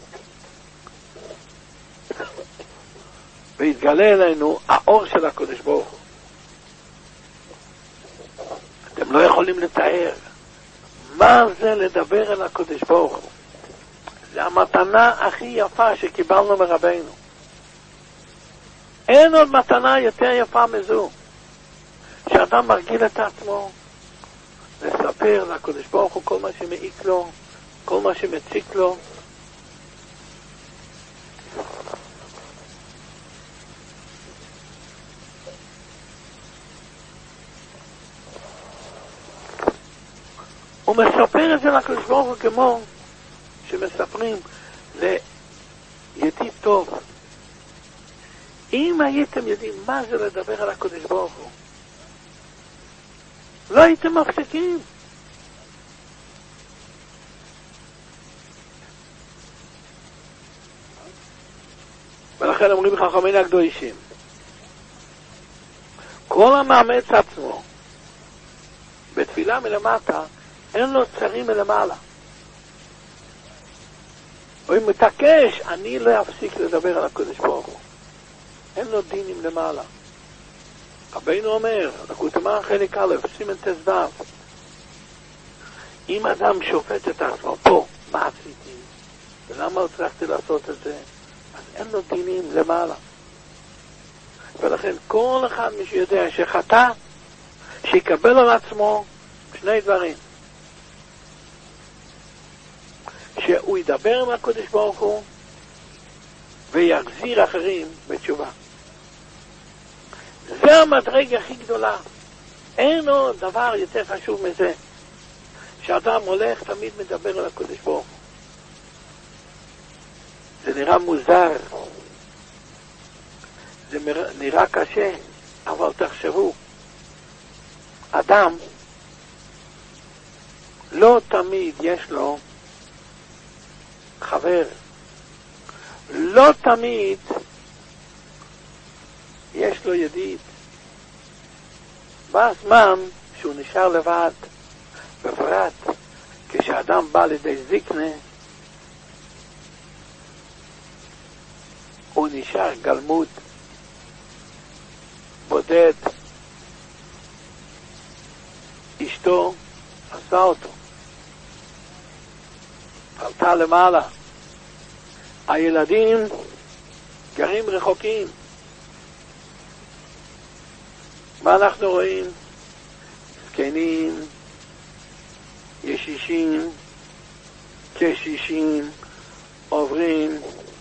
ויתגלה אלינו האור של הקדוש ברוך הוא. אתם לא יכולים לתאר מה זה לדבר אל הקדוש ברוך הוא. זה המתנה הכי יפה שקיבלנו מרבינו. אין עוד מתנה יותר יפה מזו, שאדם מרגיל את עצמו לספר לקדוש ברוך הוא כל מה שמעיק לו, כל מה שמציק לו. הוא מספר את זה לקדוש ברוך הוא כמו שמספרים לידיד טוב. אם הייתם יודעים מה זה לדבר על הקדוש ברוך הוא, לא הייתם מפסיקים. ולכן אומרים חכמינו הקדושים, כל המאמץ עצמו בתפילה מלמטה, אין לו צרים מלמעלה. הוא מתעקש, אני לא אפסיק לדבר על הקדוש ברוך הוא. אין לו דינים למעלה. רבינו אומר, לקוט המראה חלק א' סימן ט"ו, אם אדם שופט את עצמו, פה, מה עשיתי? ולמה הצלחתי לעשות את זה? אז אין לו דינים למעלה. ולכן כל אחד מי שיודע שחטא, שיקבל על עצמו שני דברים. שהוא ידבר עם הקדוש ברוך הוא ויחזיר אחרים בתשובה. זה המדרגה הכי גדולה. אין עוד דבר יותר חשוב מזה, שאדם הולך תמיד מדבר על הקדוש ברוך הוא. זה נראה מוזר, זה נראה קשה, אבל תחשבו, אדם לא תמיד יש לו חבר, לא תמיד יש לו ידיד. בזמן שהוא נשאר לבד, בפרט כשאדם בא לידי זקנה, הוא נשאר גלמוד, בודד. אשתו עשה אותו, עלתה למעלה, הילדים גרים רחוקים. מה אנחנו רואים? זקנים, ישישים, קשישים, עוברים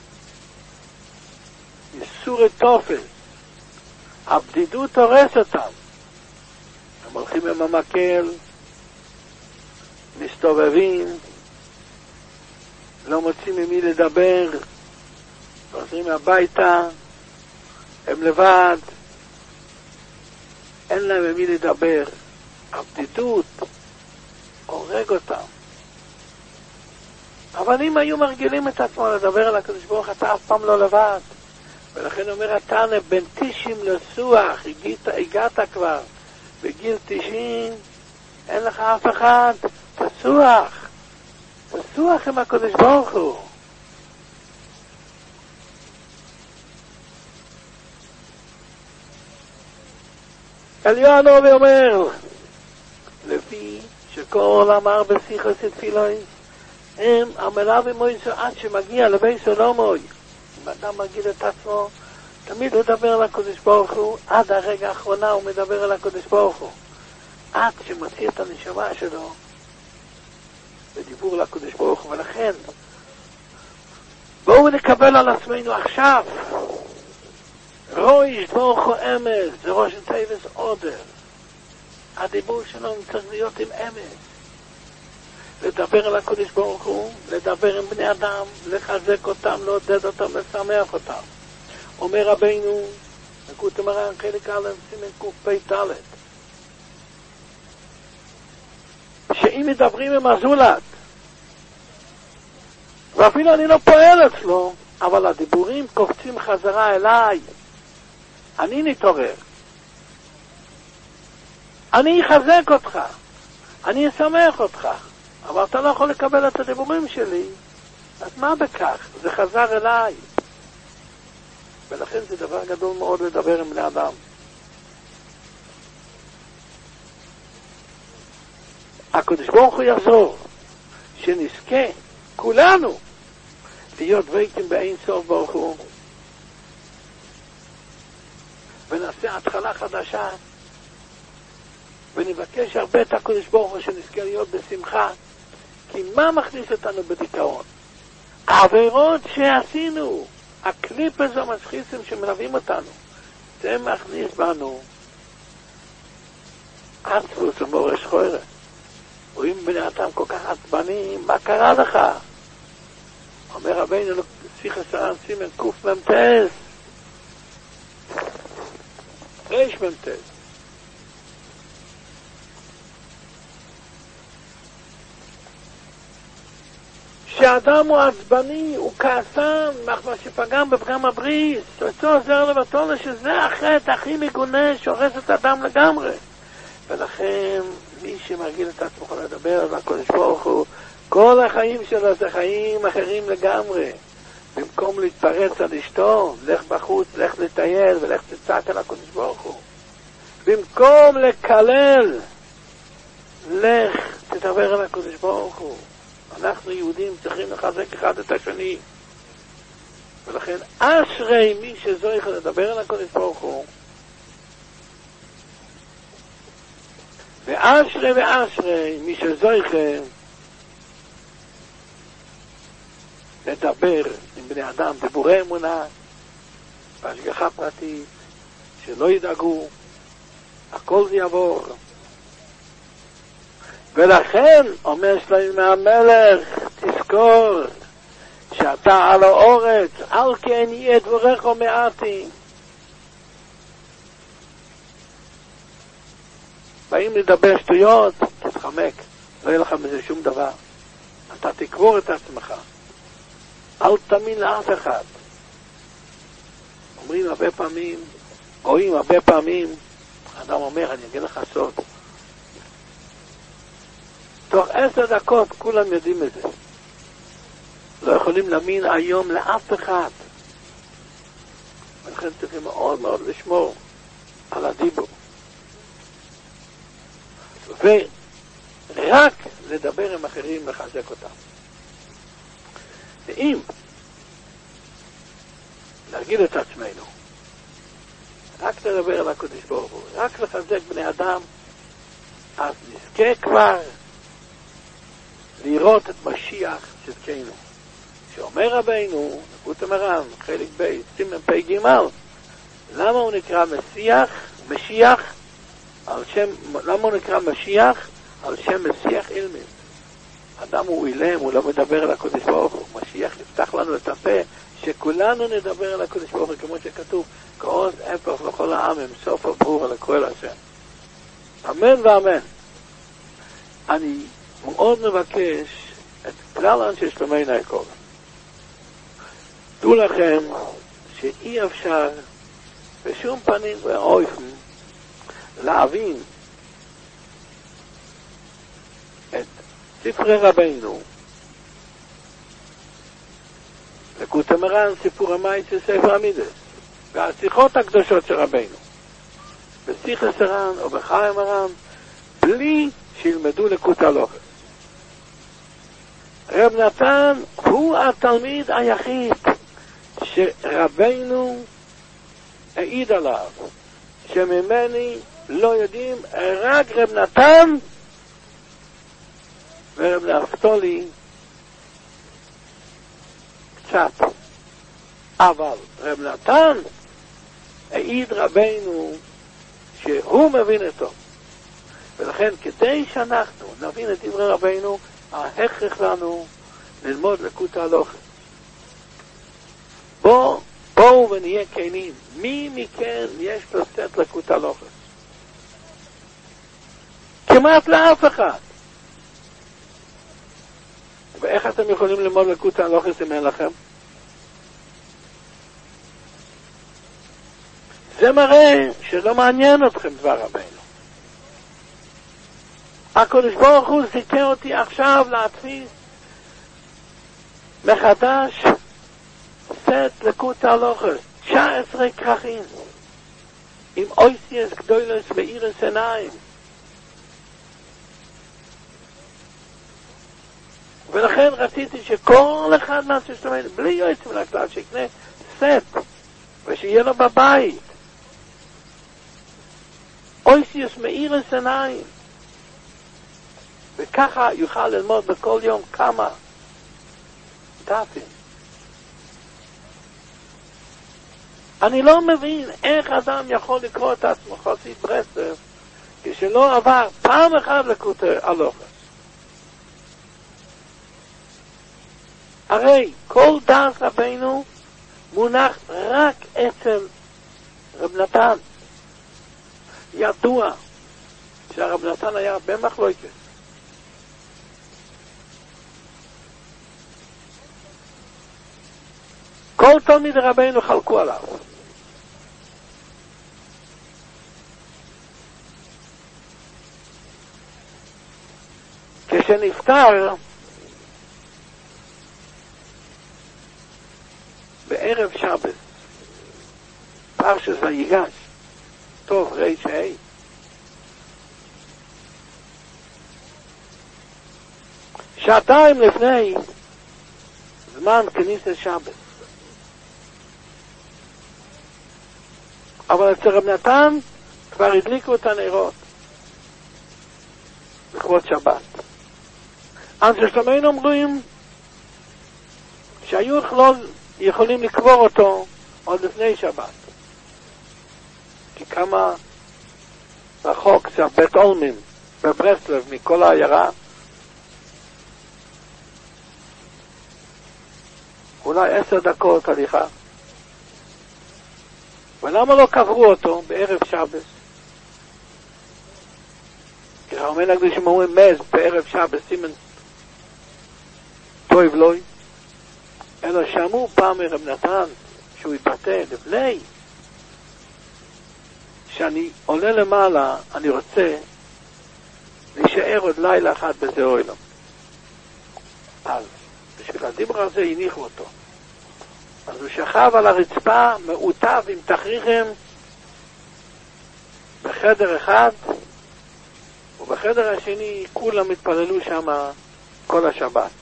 ייסורי תופל. הבדידות הורס אותם. הם הולכים עם המקל, מסתובבים, לא מוצאים עם מי לדבר, חוזרים הביתה, הם לבד, אין להם עם מי לדבר. הבדידות הורג אותם. אבל אם היו מרגילים את עצמם לדבר על הקדוש ברוך הוא, אתה אף פעם לא לבד. ולכן אומר התנא, בין 90 לסוח, הגעת כבר, בגיל 90, אין לך אף אחד, תסוח עם הקדוש ברוך הוא. אליהו אומר, לפי שכל אמר בשיחס תפילוי, הם המלווים מויסו עד שמגיע לבית סולומוי. אם אדם מגיד את עצמו, תמיד לדבר על הקדוש ברוך הוא, עד הרגע האחרונה הוא מדבר על הקדוש ברוך הוא. עד שמוציא את הנשמה שלו בדיבור לקדוש ברוך הוא. ולכן, בואו נקבל על עצמנו עכשיו, ראש ברוך הוא אמס, זה ראש תיבס עודר. הדיבור שלנו צריך להיות עם אמס. לדבר על הקדוש ברוך הוא, לדבר עם בני אדם, לחזק אותם, לעודד אותם, לשמח אותם. אומר רבינו, נקוט מרן חלק א' סימן קפ"ד, שאם מדברים עם הזולת, ואפילו אני לא פועל אצלו, אבל הדיבורים קופצים חזרה אליי, אני נתעורר. אני אחזק אותך, אני אשמח אותך, אבל אתה לא יכול לקבל את הדיבורים שלי, אז מה בכך? זה חזר אליי. ולכן זה דבר גדול מאוד לדבר עם בני אדם. הקדוש ברוך הוא יחזור, שנזכה כולנו להיות דבקים באין סוף ברוך הוא, ונעשה התחלה חדשה, ונבקש הרבה את הקדוש ברוך הוא שנזכה להיות בשמחה. כי מה מכניס אותנו בדיכאון? העבירות שעשינו, הקליפס והמשחיסים שמלווים אותנו, זה מכניס בנו עצבוס ומורש חוירה. רואים בני אדם כל כך עצבנים, מה קרה לך? אומר רבינו שיחס הר"ן סימן קמ"ט רמ"ט, שהאדם הוא עצבני, הוא כעסן, מה שפגם בפגם הבריס, וצו עוזר לבטולה, שזה החטא הכי מגונה שהורס את האדם לגמרי. ולכן מי שמרגיל את עצמו לדבר על הקדוש ברוך הוא, כל החיים שלו זה חיים אחרים לגמרי. במקום להתפרץ על אשתו, לך בחוץ, לך לטייל ולך תצעק על הקדוש ברוך הוא. במקום לקלל, לך תדבר על הקדוש ברוך הוא. אנחנו יהודים צריכים לחזק אחד את השני. ולכן אשרי מי שזוכה לדבר על הקדוש ברוך הוא, ואשרי מי שזוכה לדבר עם בני אדם דיבורי אמונה בהשגחה פרטית, שלא ידאגו, הכל זה יעבור. ולכן אומר שלמה המלך, תזכור שאתה על האורץ, אל כן יהיה דבריך מעטים. באים לדבר שטויות, תתחמק, לא יהיה לך מזה שום דבר. אתה תקבור את עצמך, אל תאמין לאף אחד. אומרים הרבה פעמים, רואים הרבה פעמים, אדם אומר, אני אגיד לך סוד, תוך 10 דקות כולם יודעים את זה. לא יכולים להאמין היום לאף אחד. ולכן צריכים מאוד מאוד לשמור על הדיבור. ורק לדבר עם אחרים לחזק אותם. ואם להגיד את עצמנו, רק לדבר על הקדוש ברוך הוא, רק לחזק בני אדם, אז נזכה כבר לראות את משיח צדקנו. שאומר רבינו, נקודת מרן, חלק ב' סימן פ"ג, למה הוא נקרא משיח, על שם, למה הוא נקרא משיח? על שם משיח אילמים. אדם הוא אילם, הוא לא מדבר על הקדוש ברוך הוא. משיח יפתח לנו את הפה, שכולנו נדבר על הקדוש ברוך הוא, כמו שכתוב, כעוז הפך לכל העם, עם סוף הברור על כל השם. אמן ואמן. אני מאוד מבקש את כלל אנשי שלומנו היקר. דעו לכם שאי אפשר בשום פנים ואופן להבין את ספרי רבינו, לקוטי מרן, סיפור המייסה, ספר המידס, והשיחות הקדושות של רבינו, בשיחס מרן או בחיים מרן, בלי שילמדו לקוטי הלוכס. רב נתן הוא התלמיד היחיד שרבינו העיד עליו, שממני לא יודעים, רק רב נתן ורב נפתולי קצת. אבל רב נתן העיד רבינו שהוא מבין אותו. ולכן כדי שאנחנו נבין את דברי רבינו, ההכרח לנו ללמוד לקוטי הלוכס. בואו ונהיה כנים. מי מכן יש לו סט לקוטי הלוכס? כמעט לאף אחד. ואיך אתם יכולים ללמוד לקוטי הלוכס אם אין לכם? זה מראה שלא מעניין אתכם דבר רבינו. הקדוש ברוך הוא זיכה אותי עכשיו להדפיס מחדש סט לקוטי הלוכס, 19 כרכים עם אויסיאס גדולס מאירס עיניים. ולכן רציתי שכל אחד מהשתמש בלי יועץ מן הכלל שיקנה סט ושיהיה לו בבית אויסיאס מאירס עיניים, וככה יוכל ללמוד בכל יום כמה דפים. אני לא מבין איך אדם יכול לקרוא את עצמו חסיד ברסלב כשלא עבר פעם אחת לקוטי הלוכס. הרי כל דעת רבינו מונח רק אצל רב נתן. ידוע שהרב נתן היה במחלוקת. כל תלמיד רבינו חלקו עליו. כשנפטר בערב שבת פרשת ויגש טוב ר' שעתיים לפני זמן כניסת שבת, אבל אצל רב נתן כבר הדליקו את הנרות לכבוד שבת. אנשי שלומנו אומרים שהיו יכולים לקבור אותו עוד לפני שבת. כי כמה רחוק זה בית עולמים בברסלב מכל העיירה, אולי 10 דקות הליכה. ולמה לא קברו אותו בערב שבת? כי חכמי הקדושים אומרים מז בערב שבת סימן טוב לוי, אלא שמעו פעם מרב נתן שהוא יתבטא לפני שאני עולה למעלה, אני רוצה להישאר עוד לילה אחד בזה אוילם. אז בשביל הדיבר הזה הניחו אותו. אז הוא שכב על הרצפה מעוטב עם תכריכים בחדר אחד, ובחדר השני כולם התפללו שם כל השבת.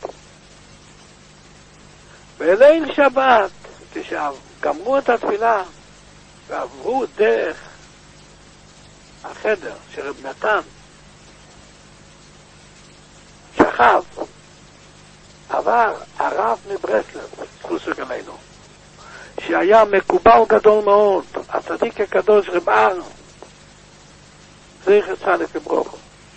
בליל שבת, כשגמרו את התפילה ועברו דרך החדר שרב נתן שכב, עבר הרב מברסלב, חוסק עלינו, שהיה מקובל גדול מאוד, הצדיק הקדוש רב ארנו, זכר צדיק לברכה.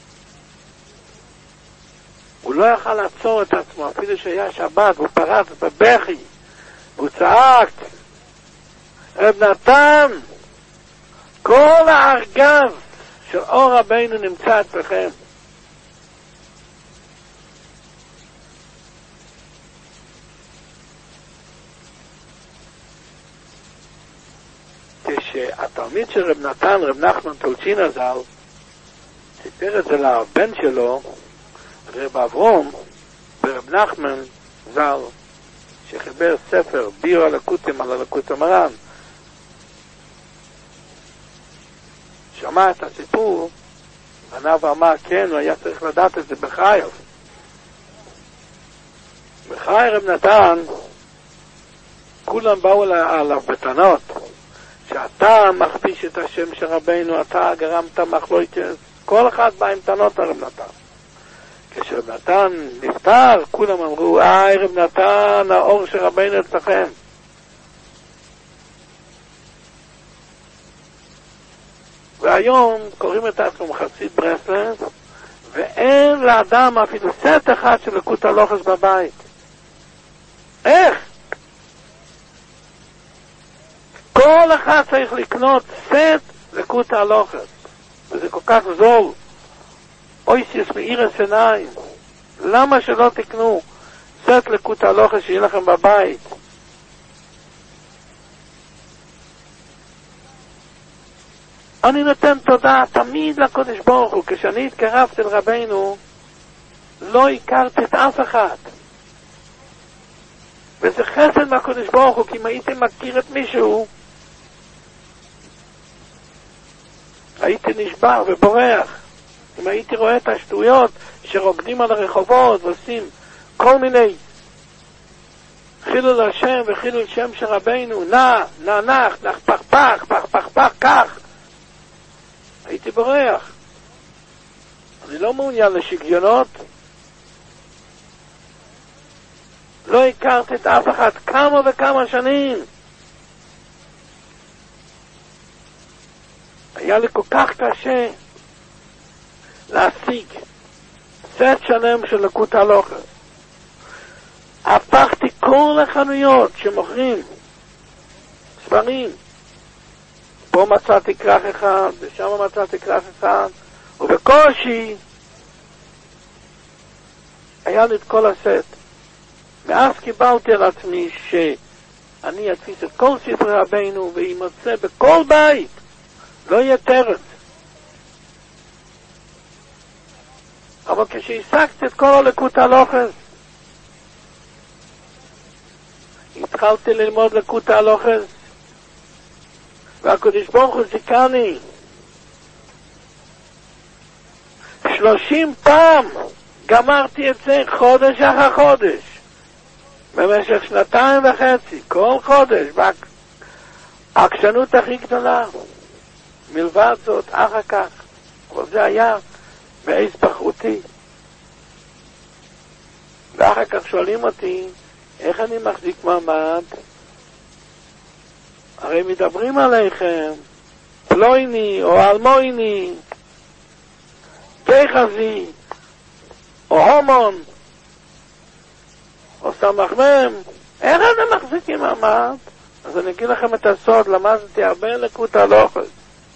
הוא לא יכל לעצור את עצמו, אפילו שהיה שבת, הוא פרץ בבכי, הוא צעק, רב נתן, כל הארגז של אור רבינו נמצא אצלכם. כשהתלמיד של רב נתן, רב נחמן טולצ'ין ז"ל, סיפר את זה לבן שלו, רב אברום ורב נחמן ז"ל, שחיבר ספר ביור הלקוטים על הלקוט המרן, שמע את הסיפור, ענה ואמר, כן, הוא היה צריך לדעת את זה בחייו. בחי רב נתן, כולם באו עליו בטענות, שאתה מכפיש את השם של רבינו, אתה גרמת מחלוקת, כל אחד בא עם טענות על רב נתן. כשרב נתן נפטר, כולם אמרו, רב נתן, האור של רבינו אצלכם. והיום קוראים את עצמם חסיד ברסלב, ואין לאדם אפילו סט אחד של לקוט הלוחס בבית. איך? כל אחד צריך לקנות סט לקוט הלוחס, וזה כל כך זול. אויסיס מאירס עיניים. למה שלא תקנו סט לקוט הלוחס שיהיה לכם בבית? אני נותן תודה תמיד לקודש ברוך הוא. כשאני התקרבתי לרבינו לא הכרתי את אף אחד, וזה חסד מהקודש ברוך הוא, כי אם הייתי מכיר את מישהו הייתי נשבר ובורח. אם הייתי רואה את השטויות שרוקדים על הרחובות ועושים כל מיני חילול השם וחילול שם של רבינו, נח פח כך, הייתי בורח. אני לא מעוניין לשגיונות. לא הכרתי את אף אחד כמה וכמה שנים. היה לי כל כך קשה להשיג סט שלם של לקוט הלוחס. הפכתי כל החנויות שמוכרים ספרים, פה מצאתי כרך אחד ושם מצאתי כרך אחד, ובקושי היה לי את כל הסט. מאז קיבלתי על עצמי שאני אתפיס את כל ספרי רבינו וימצא בכל בית, לא יהיה תרץ. אבל כשהשגתי את כל הלקוט הלוחס, התחלתי ללמוד לקוט הלוחס, והקדוש ברוך הוא זיכני 30 פעם. גמרתי את זה חודש אחר חודש במשך 2.5 כל חודש, והעקשנות הכי גדולה. מלבד זאת אחר כך, אבל זה היה בעז בחרותי. ואחר כך שואלים אותי איך אני מחזיק מעמד? הרי מדברים עליכם, פלויני או אלמויני, תחזי, או הומון, או סמכמם, איך אתם מחזיקים מעמד? אז אני אגיד לכם את הסוד, למדתי הרבה לקות הלוחס.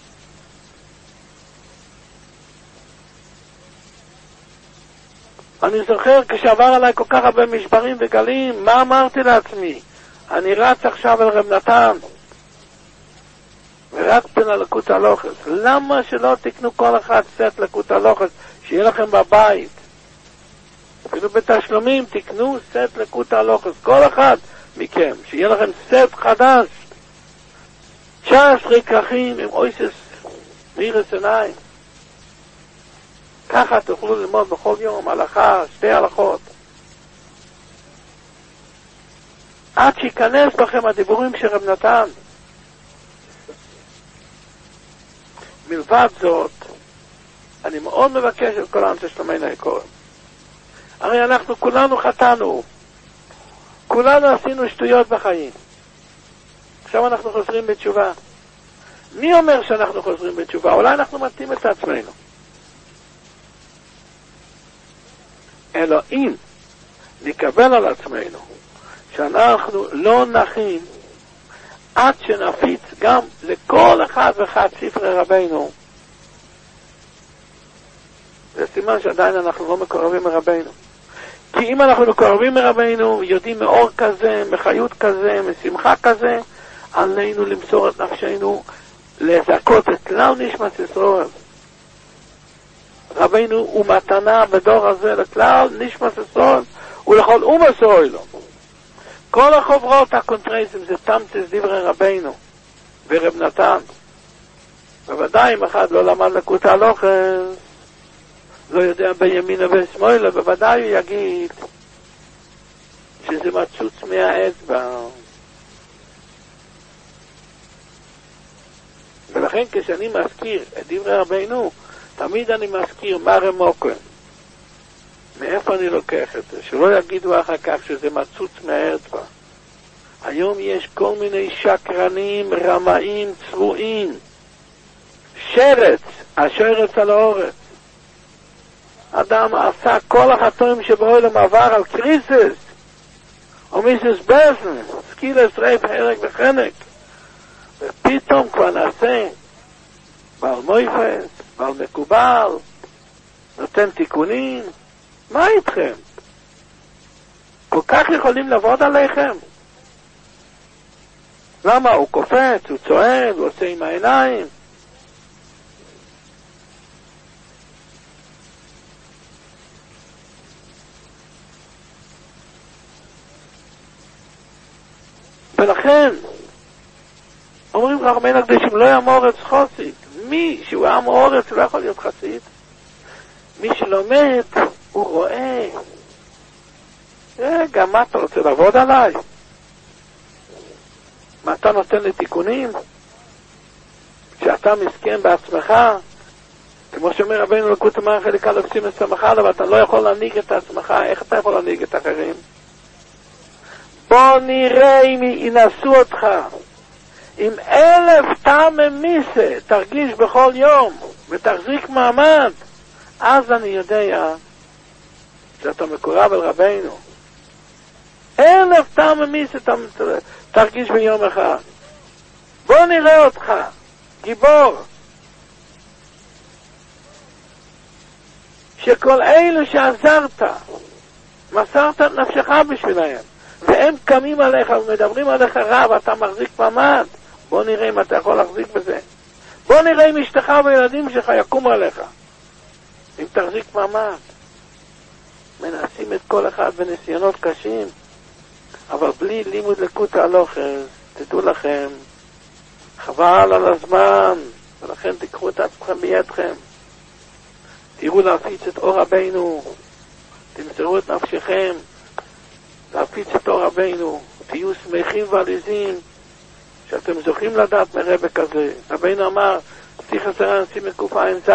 אני זוכר כשעבר עליי כל כך הרבה משברים וגלים, מה אמרתי לעצמי? אני רץ עכשיו אל רב נתן ורק בין הלקות הלוחס. למה שלא תקנו כל אחד סט לקות הלוחס שיהיה לכם בבית? אפילו בתשלומים תקנו סט לקות הלוחס, כל אחד מכם, שיהיה לכם סט חדש, 19 כרכים עם אויסס מאירס עיניים. ככה תוכלו ללמוד בכל יום הלכה, 2 הלכות, עד שיכנס בכם הדיבורים של רב נתן. מלבד זאת, אני מאוד מבקש את כל האנשי שלומנו היקרים. הרי אנחנו כולנו חטאנו, כולנו עשינו שטויות בחיים. עכשיו אנחנו חוזרים בתשובה. מי אומר שאנחנו חוזרים בתשובה? אולי אנחנו מתאים את עצמנו. אלא אם נקבל על עצמנו שאנחנו לא נחים עד שנפיץ גם לכל אחד ואחד ספרי רבינו, זה סימן שעדיין אנחנו לא מקורבים מרבינו. כי אם אנחנו מקורבים מרבינו, יודעים מאור כזה, מחיות כזה, משמחה כזה, עלינו למסור את נפשנו, לזכות את כלל נשמת ישראל. רבינו הוא מתנה בדור הזה לכלל נשמת ישראל ולכל ישראל. כל החוברות הקונטרסים זה תמצת דברי רבינו ורב נתן. בוודאי אם אחד לא למד לקות הלוחס, לא יודע בימינה ושמאלה, בוודאי הוא יגיד שזה מצוץ מהאצבע. ולכן כשאני מזכיר את דברי רבינו, תמיד אני מזכיר מה רמוקם, מאיפה אני לוקח את זה, שלא יגידו אחר כך שזה מצוץ מהאצבע. היום יש כל מיני שקרנים, רמאים, צבועים, שרץ, השרץ על האורץ. אדם עשה כל החטאים שבעולם עבר על קריסס, או מיסס בסן, סקילס, רייף, הרג וחנק, ופתאום כבר נעשה בעל מויפס, בעל מקובל, נותן תיקונים. מה איתכם? כל כך יכולים לעבוד עליכם? למה? הוא קופץ, הוא צועד, הוא עושה עם העיניים. ולכן אומרים חכמינו הקדושים, לא יאמר ארץ חסיד. מי שהוא עם אורץ לא יכול להיות חסיד. מי שלומד הוא רואה, רגע, מה אתה רוצה לעבוד עליי? מה אתה נותן לי תיקונים? שאתה מסכן בעצמך, כמו שאומר רבינו לקות המערכת חלק א' סימן סמך א', ואתה לא יכול להנהיג את עצמך. איך אתה יכול להנהיג את אחרים? בוא נראה אם ינסו אותך. אם 1000 טעם מיסה תרגיש בכל יום ותחזיק מעמד, אז אני יודע שאתה מקורב אל רבינו. 1000 טעם מיסה תרגיש ביום אחד. בוא נראה אותך גיבור, שכל אלו שעזרת מסרת את נפשך בשבילהם, והם קמים עליך ומדברים עליך רע ואתה מחזיק מעמד. בוא נראה אם אתה יכול להחזיק בזה. בוא נראה אם אשתך וילדים שלך יקום עליך אם תחזיק מעמד. מנסים את כל אחד בניסיונות קשים, אבל בלי לימוד לקות הלוחס, תדעו לכם, חבל על הזמן. ולכן תיקחו את עצמכם בידכם, תראו להפיץ את אור רבינו, תמסרו את נפשכם להפיץ את אור רבינו, תהיו שמחים ועליזים שאתם זוכים לדעת מרבא כזה. רבינו אמר, שיחה סרן סימן קע"ז,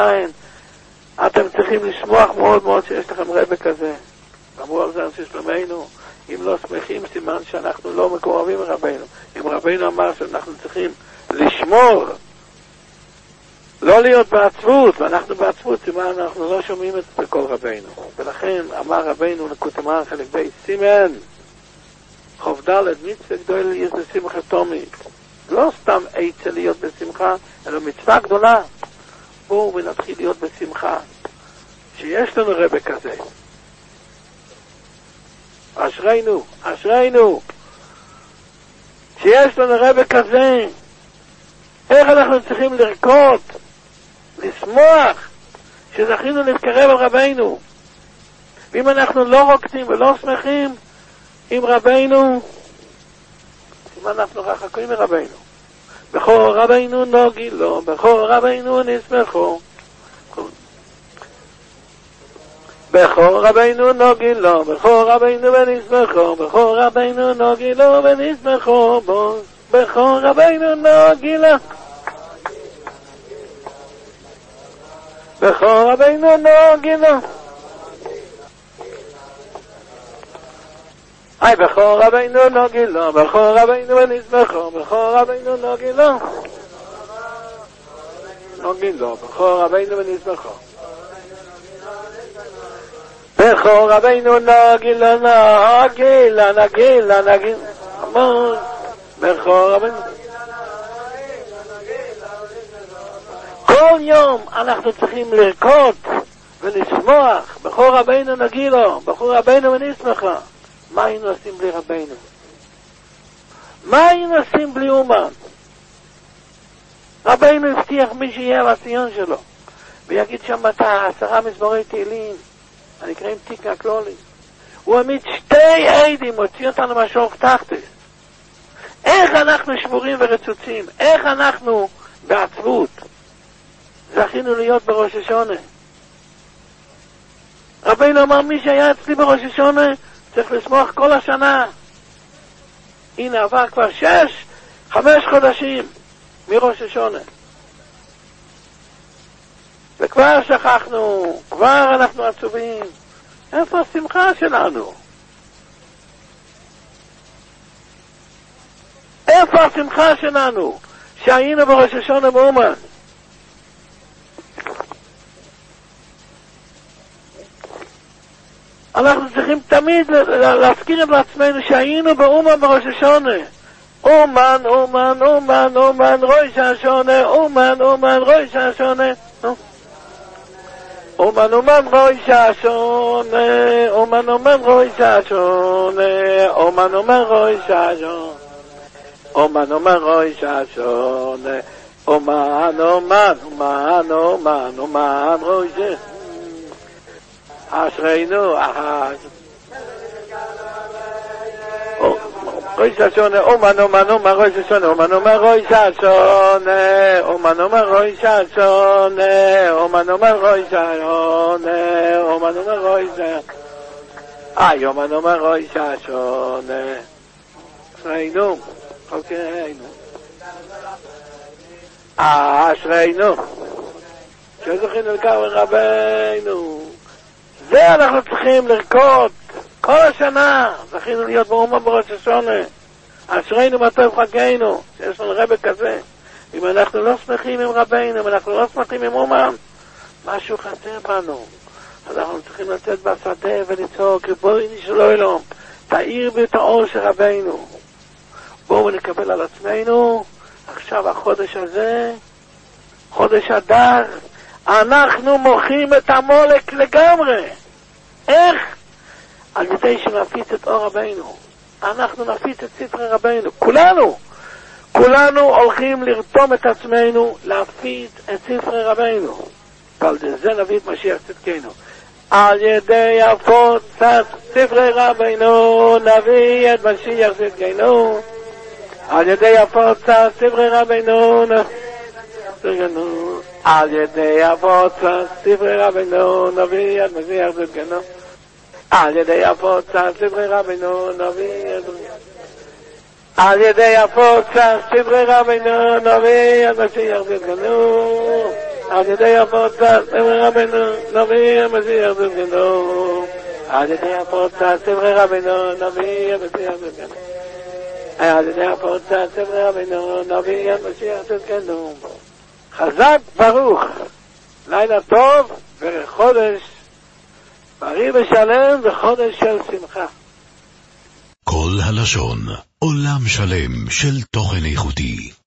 אתם צריכים לשמוח מאוד מאוד שיש לכם רבא כזה. אמרו על זה אנשי שלומנו, אם לא שמחים, סימן שאנחנו לא מקורבים מרבינו. אם רבינו אמר שאנחנו צריכים לשמור, לא להיות בעצבות, ואנחנו בעצבות, סימן אנחנו לא שומעים את בקול רבינו. ולכן אמר רבינו לקוטמר חלק בי סימן, חוב ד' מצווה גדול יש בשמחה תומית. לא סתם עצה להיות בשמחה, אלא מצווה גדולה. בואו ונתחיל להיות בשמחה. שיש לנו רבי כזה. אשרינו, אשרינו. שיש לנו רבי כזה. איך אנחנו צריכים לרקוד, לשמוח, שזכינו להתקרב על רבינו. ואם אנחנו לא רוקדים ולא שמחים עם רבינו, אם אנחנו רחוקים מרבינו. בכור רבינו נוגילו, בכור רבינו נשמחו. בכור רבינו נוגילו, בכור רבינו ונשמחו, בכור רבינו נוגילו ונשמחו בו. בכור רבינו נוגילו, בכור רבינו נוגילו. היי, בכור רבינו נוגילו, בכור רבינו ונשמחו, בכור רבינו נוגילו. נוגילו, בכור רבינו ונשמחו. בכור רבינו נוגילו, נוגילו, נגילה, נגילה. המון. בכור רבינו. כל יום אנחנו צריכים לרקוד ולשמוח. בכור רבינו נגילו, בכור רבינו ונשמחו. מה היינו עושים בלי רבינו? מה היינו עושים בלי אומן? רבינו הבטיח מי שיהיה בציון שלו ויגיד שם את 10 מזמורי תהילים הנקראים תיקה כלולי. הוא עמיד 2 עדים, הוציא אותנו מהשוך תחתית. איך אנחנו שבורים ורצוצים? איך אנחנו בעצבות? זכינו להיות בראש השונה. רבינו אמר מי שהיה אצלי בראש השונה צריך לשמוח כל השנה. הנה עבר כבר 5 חודשים מראש השונה. וכבר שכחנו, כבר אנחנו עצובים. איפה השמחה שלנו? איפה השמחה שלנו? שהיינו בראש השונה באומן. אנחנו צריכים תמיד להזכיר לעצמנו שהיינו באומן בראש השונה. אומן, אומן, אומן, אומן, ראש השונה, אומן, אומן, ראש השונה. אומן, אומן, ראש השונה, אומן, אומן, ראש השונה, אומן, אומן, ראש השונה, אומן, אומן, ראש השונה, אומן, אומן, אומן, אומן, אומן, ראש השונה. אשרינו, ראש השונה, אומן, אומן, אומן, ראש השונה, אומן, אומן, ראש השונה, אומן, אומן, ראש השונה, אומן, אומן, ראש השונה, אומן, אומן, ראש השונה, אומן, אומן, ראש השונה. אשרינו, חוקרנו, אשרינו, שזכינו לקרב רבינו. זה אנחנו צריכים לרקוד כל השנה. זכינו להיות באומן בראש השונה. אשרינו מה טוב חגנו שיש לנו רבי כזה. אם אנחנו לא שמחים עם רבינו, אם אנחנו לא שמחים עם אומן, משהו חסר בנו. אז אנחנו צריכים לצאת בשדה ולצעוק ריבונו של עולם, תאיר בי את האור של רבינו. בואו נקבל על עצמנו עכשיו החודש הזה, חודש אדר, אנחנו מוחים את המולק לגמרי. איך? על ידי שנפיץ את אור רבינו. אנחנו נפיץ את ספרי רבינו. כולנו הולכים לרתום את עצמנו להפיץ את ספרי רבינו. ועל זה נביא את משיח צדקנו. על ידי הפוצת ספרי רבינו נביא את משיח צדקנו. על ידי הפוצת ספרי רבינו על ידי הפוצת ספרי רבינו נביא את משיח צדקנו. על ידי הפוצת ספרי רבינו נביא את על ידי הפוצת ספרי רבינו נביא את משיח צדקנו. על ידי הפוצת ספרי רבינו נביא את משיח צדקנו. על ידי הפורצה סברי רבינו נביא המשיח צדקנו. על ידי הפורצה סברי רבינו נביא המשיח צדקנו. חזק ברוך, לילה טוב וחודש בריא ושלם וחודש של שמחה. כל הלשון, עולם שלם של תוכן איכותי.